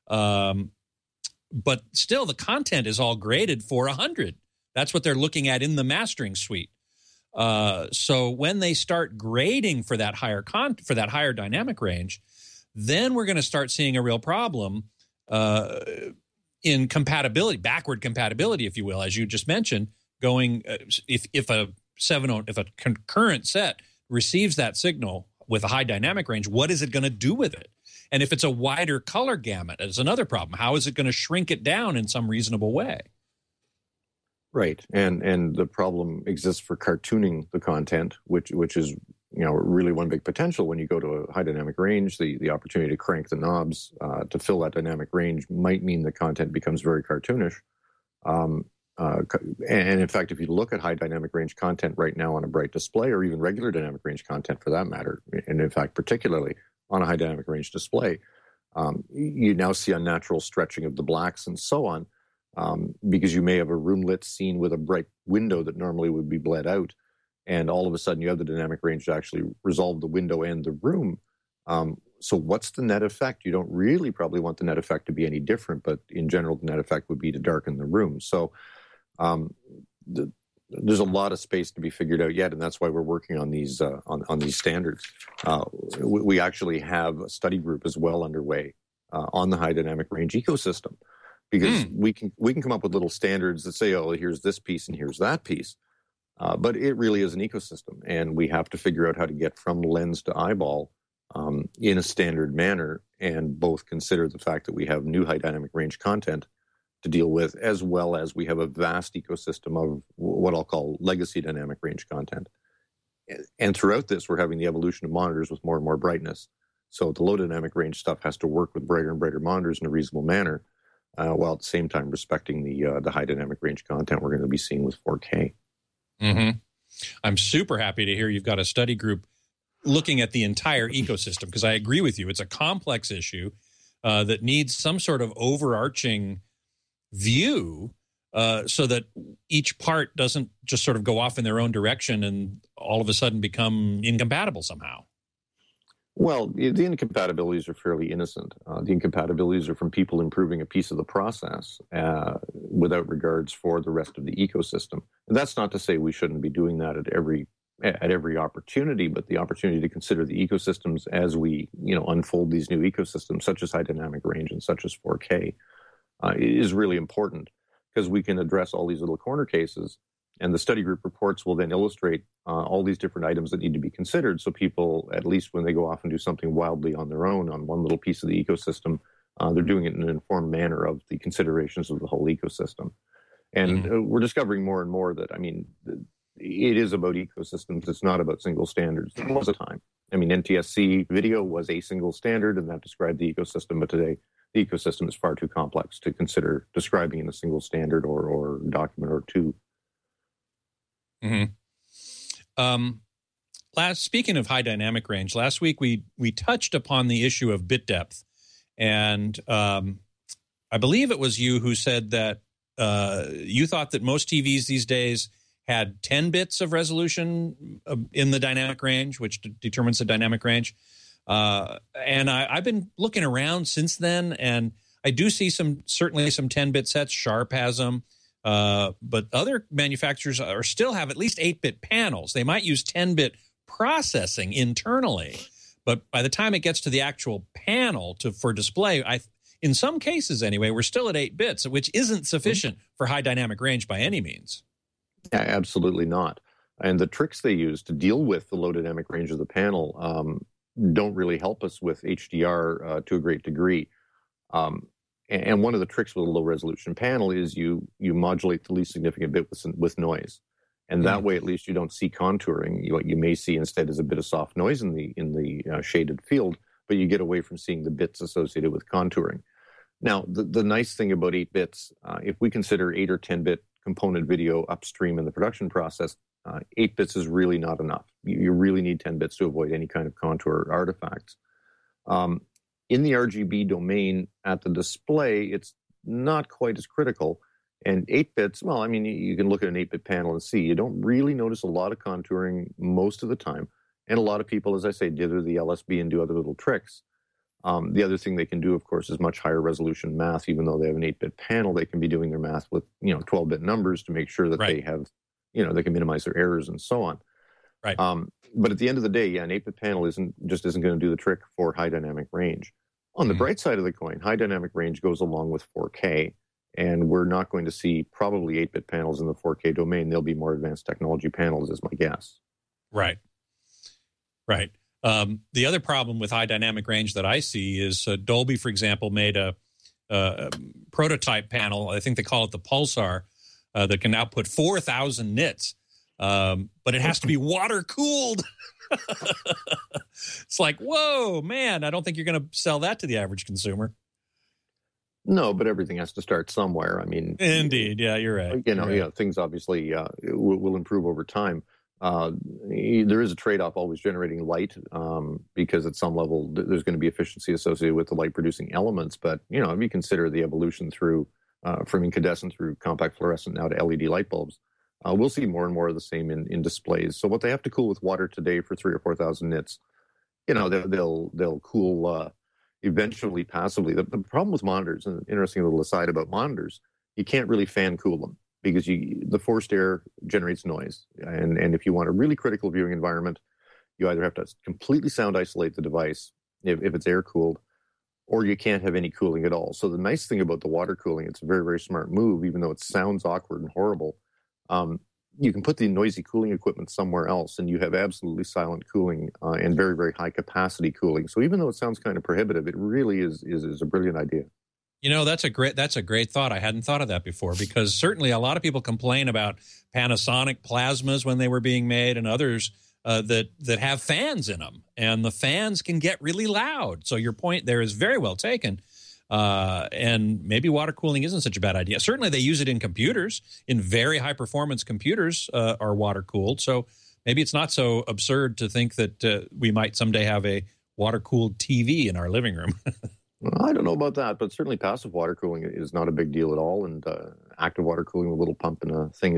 But still, the content is all graded for 100. That's what they're looking at in the mastering suite. So when they start grading for that higher dynamic range, then we're going to start seeing a real problem in compatibility, backward compatibility, if you will, as you just mentioned. Going if a concurrent set receives that signal with a high dynamic range, what is it going to do with it? And if it's a wider color gamut, it's another problem. How is it going to shrink it down in some reasonable way? Right, and the problem exists for cartooning the content, which is really one big potential. When you go to a high dynamic range, the opportunity to crank the knobs to fill that dynamic range might mean the content becomes very cartoonish. And in fact, if you look at high dynamic range content right now on a bright display, or even regular dynamic range content for that matter, and in fact, particularly on a high dynamic range display, you now see unnatural stretching of the blacks and so on, because you may have a room lit scene with a bright window that normally would be bled out, and all of a sudden you have the dynamic range to actually resolve the window and the room. So what's the net effect? You don't really probably want the net effect to be any different, but in general, the net effect would be to darken the room. So there's a lot of space to be figured out yet, and that's why we're working on these on these standards. We actually have a study group as well underway on the high dynamic range ecosystem, because we can come up with little standards that say, oh, here's this piece and here's that piece. But it really is an ecosystem, and we have to figure out how to get from lens to eyeball in a standard manner, and both consider the fact that we have new high dynamic range content to deal with, as well as we have a vast ecosystem of what I'll call legacy dynamic range content. And throughout this, we're having the evolution of monitors with more and more brightness. So the low dynamic range stuff has to work with brighter and brighter monitors in a reasonable manner, while at the same time respecting the high dynamic range content we're going to be seeing with 4K. Mm-hmm. I'm super happy to hear you've got a study group looking at the entire ecosystem, because I agree with you. It's a complex issue that needs some sort of overarching view so that each part doesn't just sort of go off in their own direction and all of a sudden become incompatible somehow. Well, the incompatibilities are fairly innocent. The incompatibilities are from people improving a piece of the process without regards for the rest of the ecosystem. And that's not to say we shouldn't be doing that at every opportunity, but the opportunity to consider the ecosystems as we unfold these new ecosystems, such as high dynamic range and such as 4K, is really important, because we can address all these little corner cases. And the study group reports will then illustrate all these different items that need to be considered. So people, at least when they go off and do something wildly on their own on one little piece of the ecosystem, they're doing it in an informed manner of the considerations of the whole ecosystem. And we're discovering more and more that, it is about ecosystems. It's not about single standards. There was a time. NTSC video was a single standard, and that described the ecosystem. But today, the ecosystem is far too complex to consider describing in a single standard or document or two. Speaking of high dynamic range, last week we touched upon the issue of bit depth, and I believe it was you who said that you thought that most TVs these days had 10 bits of resolution in the dynamic range, which determines the dynamic range. And I've been looking around since then, and I do see certainly some 10-bit sets. Sharp has them. But other manufacturers still have at least 8-bit panels. They might use 10-bit processing internally, but by the time it gets to the actual panel for display, in some cases anyway, we're still at 8 bits, which isn't sufficient for high dynamic range by any means. Yeah, absolutely not. And the tricks they use to deal with the low dynamic range of the panel don't really help us with HDR to a great degree. And one of the tricks with a low resolution panel is you modulate the least significant bit with noise. And that way, at least you don't see contouring. What you may see instead is a bit of soft noise in the shaded field, but you get away from seeing the bits associated with contouring. Now, the nice thing about 8 bits, if we consider 8 or 10-bit component video upstream in the production process, 8 bits is really not enough. You really need 10 bits to avoid any kind of contour artifacts. In the RGB domain at the display, it's not quite as critical. And 8 bits, you can look at an 8-bit panel and see you don't really notice a lot of contouring most of the time. And a lot of people, as I say, dither the LSB and do other little tricks. The other thing they can do, of course, is much higher resolution math. Even though they have an 8-bit panel, they can be doing their math with 12-bit numbers to make sure that they have, they can minimize their errors and so on. Right. But at the end of the day, an 8-bit panel isn't going to do the trick for high dynamic range. On the bright side of the coin, high dynamic range goes along with 4K, and we're not going to see probably 8-bit panels in the 4K domain. There'll be more advanced technology panels, is my guess. Right. The other problem with high dynamic range that I see is Dolby, for example, made a prototype panel. I think they call it the Pulsar, that can output 4,000 nits, but it has to be water cooled. It's like, whoa, man, I don't think you're going to sell that to the average consumer. No, but everything has to start somewhere. Indeed. Yeah, you're right. Things obviously will improve over time. There is a trade-off always generating light, because at some level there's going to be efficiency associated with the light producing elements. But, if you consider the evolution through from incandescent through compact fluorescent now to LED light bulbs, we'll see more and more of the same in displays. So what they have to cool with water today for 3,000 or 4,000 nits, they'll cool eventually passively. The problem with monitors, an interesting little aside about monitors, you can't really fan cool them because the forced air generates noise. And if you want a really critical viewing environment, you either have to completely sound isolate the device if it's air cooled, or you can't have any cooling at all. So the nice thing about the water cooling, it's a very, very smart move, even though it sounds awkward and horrible. you can put the noisy cooling equipment somewhere else, and you have absolutely silent cooling and very, very high capacity cooling. So even though it sounds kind of prohibitive, it really is a brilliant idea. You know, that's a great thought. I hadn't thought of that before, because certainly a lot of people complain about Panasonic plasmas when they were being made, and others that have fans in them, and the fans can get really loud. So your point there is very well taken. And maybe water cooling isn't such a bad idea. Certainly they use it in computers. In very high performance computers are water cooled. So maybe it's not so absurd to think that we might someday have a water cooled TV in our living room. Well, I don't know about that, but certainly passive water cooling is not a big deal at all. And active water cooling with a little pump and a thing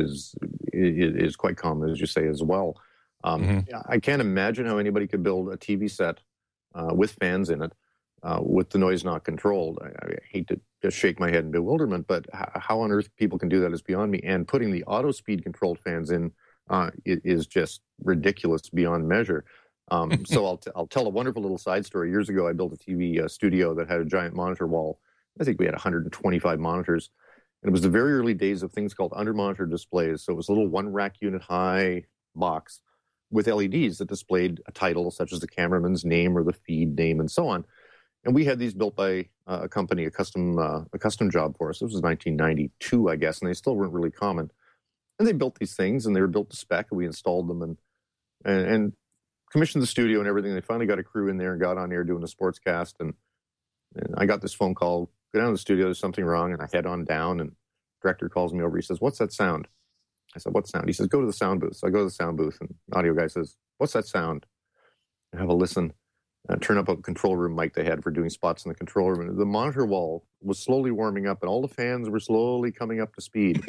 is quite common, as you say, as well. I can't imagine how anybody could build a TV set with fans in it. With the noise not controlled. I hate to just shake my head in bewilderment, but how on earth people can do that is beyond me. And putting the auto speed controlled fans in is just ridiculous beyond measure. So I'll tell a wonderful little side story. Years ago, I built a TV studio that had a giant monitor wall. I think we had 125 monitors. And it was the very early days of things called under monitor displays. So it was a little one rack unit high box with LEDs that displayed a title such as the cameraman's name or the feed name and so on. And we had these built by a company, a custom job for us. This was 1992, I guess, and they still weren't really common. And they built these things, and they were built to spec, and we installed them and commissioned the studio and everything. They finally got a crew in there and got on air doing a sportscast. And I got this phone call, go down to the studio, there's something wrong. And I head on down, and the director calls me over. He says, "What's that sound?" I said, "What sound?" He says, "Go to the sound booth." So I go to the sound booth, and the audio guy says, "What's that sound?" I have a listen. Turn up a control room mic they had for doing spots in the control room. And the monitor wall was slowly warming up, and all the fans were slowly coming up to speed.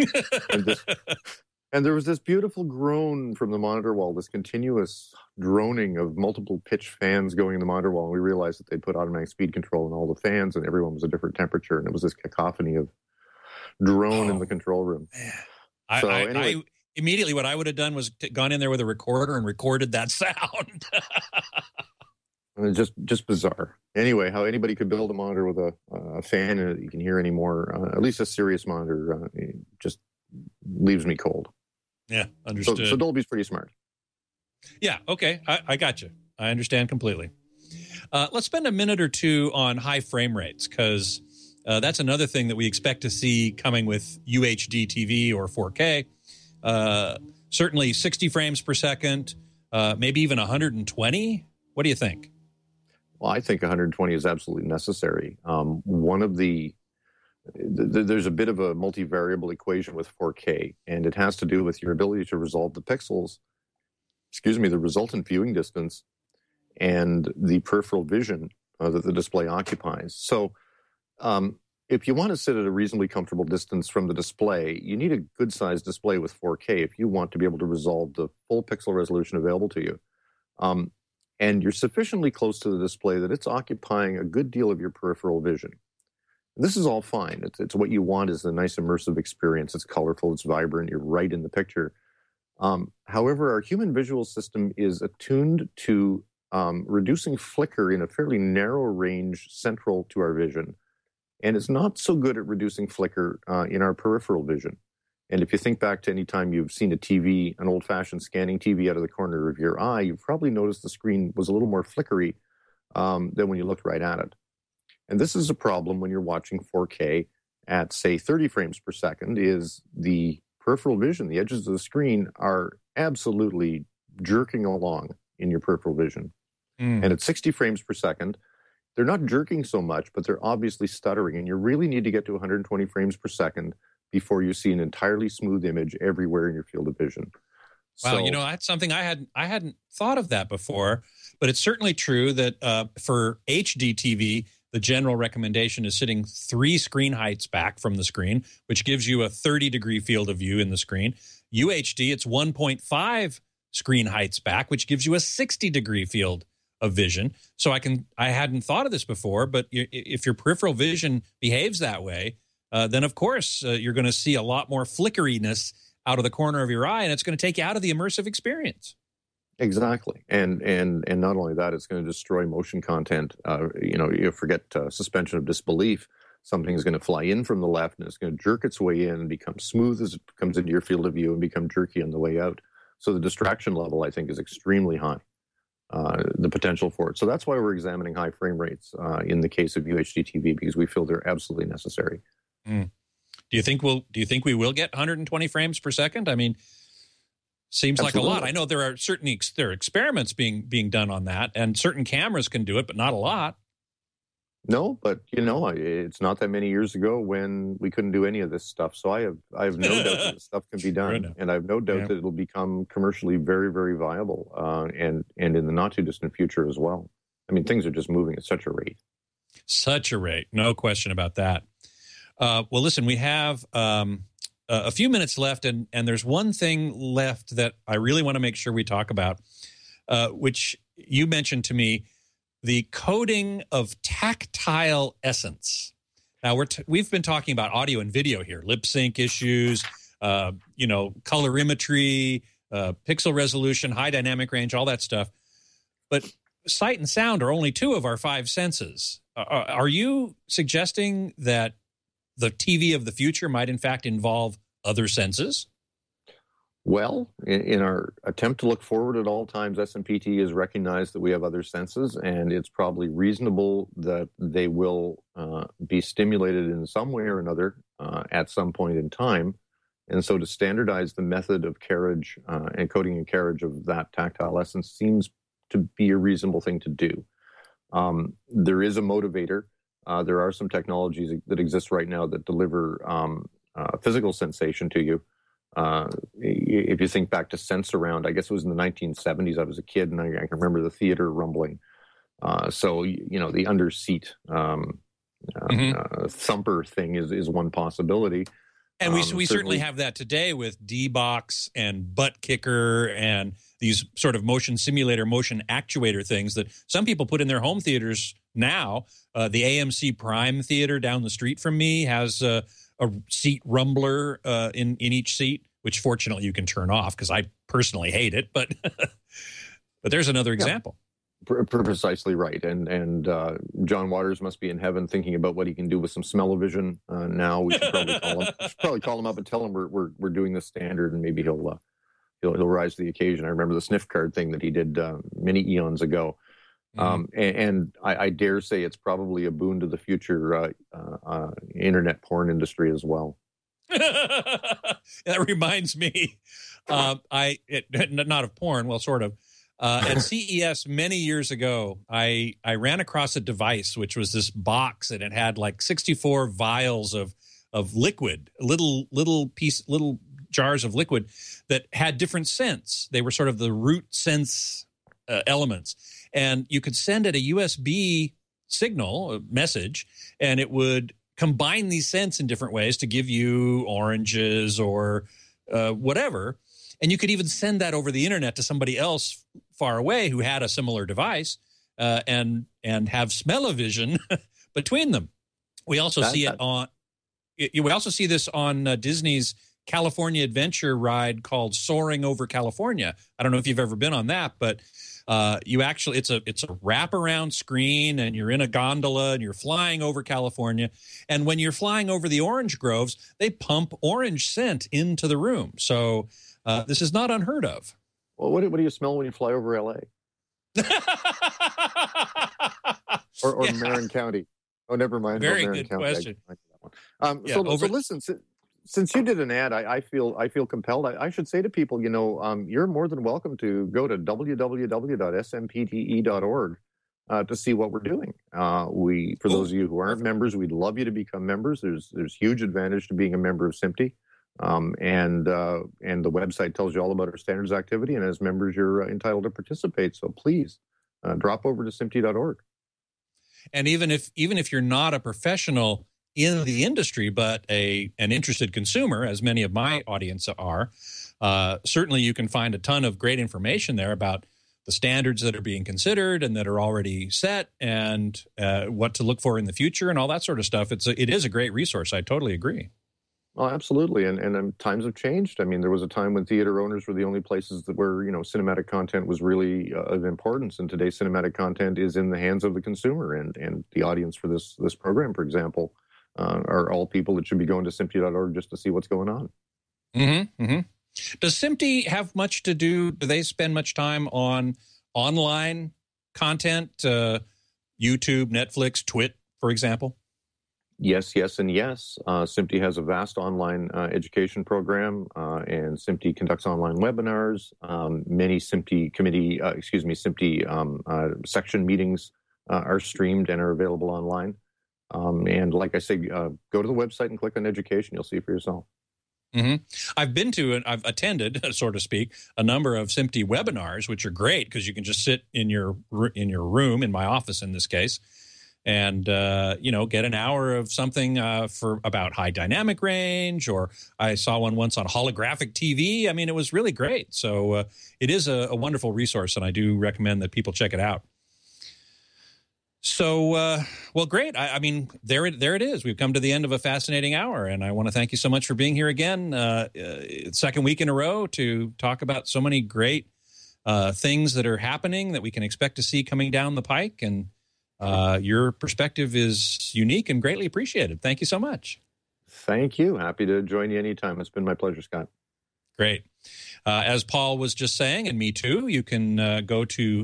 and there was this beautiful groan from the monitor wall, this continuous droning of multiple pitch fans going in the monitor wall. And we realized that they'd put automatic speed control in all the fans, and everyone was a different temperature. And it was this cacophony of drone in the control room. Anyway. Immediately what I would have done was gone in there with a recorder and recorded that sound. Just bizarre. Anyway, how anybody could build a monitor with a fan in it that you can hear anymore, at least a serious monitor, just leaves me cold. Yeah, understood. So Dolby's pretty smart. Yeah, okay. I got you. I understand completely. Let's spend a minute or two on high frame rates, because that's another thing that we expect to see coming with UHD TV or 4K. Certainly 60 frames per second, maybe even 120. What do you think? Well, I think 120 is absolutely necessary. There's a bit of a multivariable equation with 4K, and it has to do with your ability to resolve the pixels, the resultant viewing distance, and the peripheral vision that the display occupies. So if you want to sit at a reasonably comfortable distance from the display, you need a good-sized display with 4K if you want to be able to resolve the full pixel resolution available to you. And you're sufficiently close to the display that it's occupying a good deal of your peripheral vision. This is all fine. It's what you want is a nice immersive experience. It's colorful, it's vibrant, you're right in the picture. However, our human visual system is attuned to reducing flicker in a fairly narrow range central to our vision. And it's not so good at reducing flicker in our peripheral vision. And if you think back to any time you've seen a TV, an old-fashioned scanning TV out of the corner of your eye, you've probably noticed the screen was a little more flickery than when you looked right at it. And this is a problem when you're watching 4K at, say, 30 frames per second, is the peripheral vision, the edges of the screen are absolutely jerking along in your peripheral vision. And at 60 frames per second, they're not jerking so much, but they're obviously stuttering. And you really need to get to 120 frames per second before you see an entirely smooth image everywhere in your field of vision. Wow, so, that's something I hadn't thought of that before, but it's certainly true that for HD TV, the general recommendation is sitting 3 screen heights back from the screen, which gives you a 30-degree field of view in the screen. UHD, it's 1.5 screen heights back, which gives you a 60-degree field of vision. So I hadn't thought of this before, but if your peripheral vision behaves that way, then of course you're going to see a lot more flickeriness out of the corner of your eye, and it's going to take you out of the immersive experience. Exactly, and not only that, it's going to destroy motion content. You forget suspension of disbelief. something's going to fly in from the left and it's going to jerk its way in and become smooth as it comes into your field of view and become jerky on the way out. So the distraction level, I think, is extremely high, the potential for it. So that's why we're examining high frame rates in the case of UHD TV, because we feel they're absolutely necessary. Do you think we will get 120 frames per second? I mean, seems Absolutely. like a lot. I know there are experiments being done on that, and certain cameras can do it, but not a lot. No, but it's not that many years ago when we couldn't do any of this stuff. So I have no doubt that this stuff can be done, and I have no doubt that it'll become commercially very, very viable, and in the not too distant future as well. I mean, things are just moving at such a rate. Such a rate, no question about that. Well, listen, we have a few minutes left, and there's one thing left that I really want to make sure we talk about, which you mentioned to me. The coding of tactile essence. Now we've been talking about audio and video here, lip sync issues, colorimetry, pixel resolution, high dynamic range, all that stuff. But sight and sound are only two of our five senses. Are you suggesting that the TV of the future might in fact involve other senses? Well, in our attempt to look forward at all times, SMPT has recognized that we have other senses, and it's probably reasonable that they will be stimulated in some way or another at some point in time. And so to standardize the method of carriage and coding and carriage of that tactile essence seems to be a reasonable thing to do. There is a motivator. There are some technologies that exist right now that deliver physical sensation to you. If you think back to Sense-Around, I guess it was in the 1970s. I was a kid, and I can remember the theater rumbling. So the under-seat thumper thing is one possibility. And we certainly have that today with D-Box and Butt Kicker and these sort of motion simulator, motion actuator things that some people put in their home theaters now. The AMC Prime Theater down the street from me has a seat rumbler in each seat, which fortunately you can turn off because I personally hate it. But but there's another example. Precisely right. And John Waters must be in heaven thinking about what he can do with some smell-o-vision now. We should probably call him up and tell him we're doing this standard, and maybe he'll rise to the occasion. I remember the sniff card thing that he did many eons ago. And I dare say it's probably a boon to the future internet porn industry as well. That reminds me, not of porn, well, sort of. At CES many years ago, I ran across a device which was this box, and it had like 64 vials of liquid, little jars of liquid that had different scents. They were sort of the root sense elements, and you could send it a USB signal, a message, and it would combine these scents in different ways to give you oranges or whatever. And you could even send that over the internet to somebody else far away who had a similar device and have smell-o-vision between them. We also see this on Disney's California Adventure ride called Soaring Over California. I don't know if you've ever been on that, but it's a wraparound screen, and you're in a gondola and you're flying over California. And when you're flying over the orange groves, they pump orange scent into the room. So this is not unheard of. Well, what do you smell when you fly over LA? or yeah. Marin County? Oh, never mind. Very good question. So listen, since you did an ad, I feel compelled. I should say to people, you're more than welcome to go to www.smpte.org to see what we're doing. For those of you who aren't members, we'd love you to become members. There's huge advantage to being a member of SMPTE. And the website tells you all about our standards activity, and as members, you're entitled to participate. So please drop over to SMPTE.org. And even if you're not a professional in the industry, but an interested consumer, as many of my audience are, certainly you can find a ton of great information there about the standards that are being considered and that are already set, and what to look for in the future and all that sort of stuff. It is a great resource. I totally agree. Oh, absolutely. And times have changed. I mean, there was a time when theater owners were the only places where cinematic content was really of importance. And today, cinematic content is in the hands of the consumer and the audience for this program, for example. are all people that should be going to SMPTE.org just to see what's going on. Mm-hmm, mm-hmm. Does SMPTE have much to do? Do they spend much time on online content, YouTube, Netflix, Twit, for example? Yes, yes, and yes. SMPTE has a vast online education program, and SMPTE conducts online webinars. Many SMPTE section meetings are streamed and are available online. And like I say, go to the website and click on education. You'll see for yourself. Mm-hmm. I've been to and I've attended, so to speak, a number of SMPTE webinars, which are great because you can just sit in your room, in my office in this case, and get an hour of something for about high dynamic range. Or I saw one once on holographic TV. I mean, it was really great. So it is a wonderful resource, and I do recommend that people check it out. So, well, great. I mean, there it is. We've come to the end of a fascinating hour, and I want to thank you so much for being here again, second week in a row, to talk about so many great things that are happening that we can expect to see coming down the pike. And your perspective is unique and greatly appreciated. Thank you so much. Thank you. Happy to join you anytime. It's been my pleasure, Scott. Great. As Paul was just saying, and me too, you can go to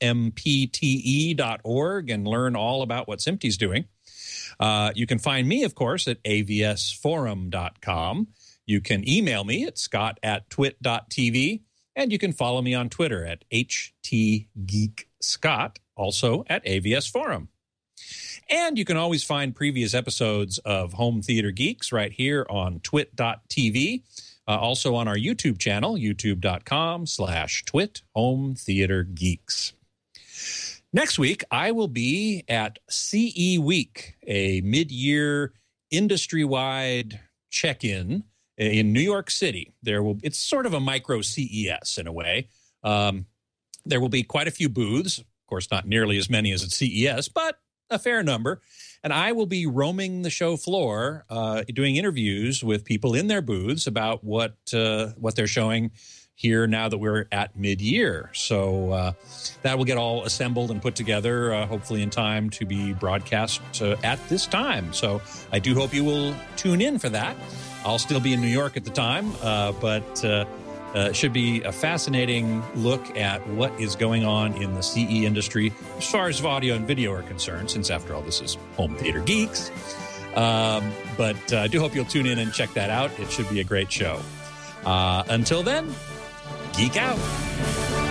smpte.org and learn all about what SMPTE's doing. You can find me, of course, at avsforum.com. You can email me at scott@twit.tv, and you can follow me on Twitter at htgeekscott, also at avsforum. And you can always find previous episodes of Home Theater Geeks right here on twit.tv. Also on our YouTube channel, youtube.com/twit Home Theater Geeks. Next week, I will be at CE Week, a mid-year industry-wide check-in in New York City. It's sort of a micro CES in a way. There will be quite a few booths, of course, not nearly as many as at CES, but a fair number. And I will be roaming the show floor, doing interviews with people in their booths about what they're showing here now that we're at mid-year. So that will get all assembled and put together, hopefully in time to be broadcast at this time. So I do hope you will tune in for that. I'll still be in New York at the time, but it should be a fascinating look at what is going on in the CE industry as far as audio and video are concerned, since after all, this is Home Theater Geeks. But I do hope you'll tune in and check that out. It should be a great show. Until then, geek out.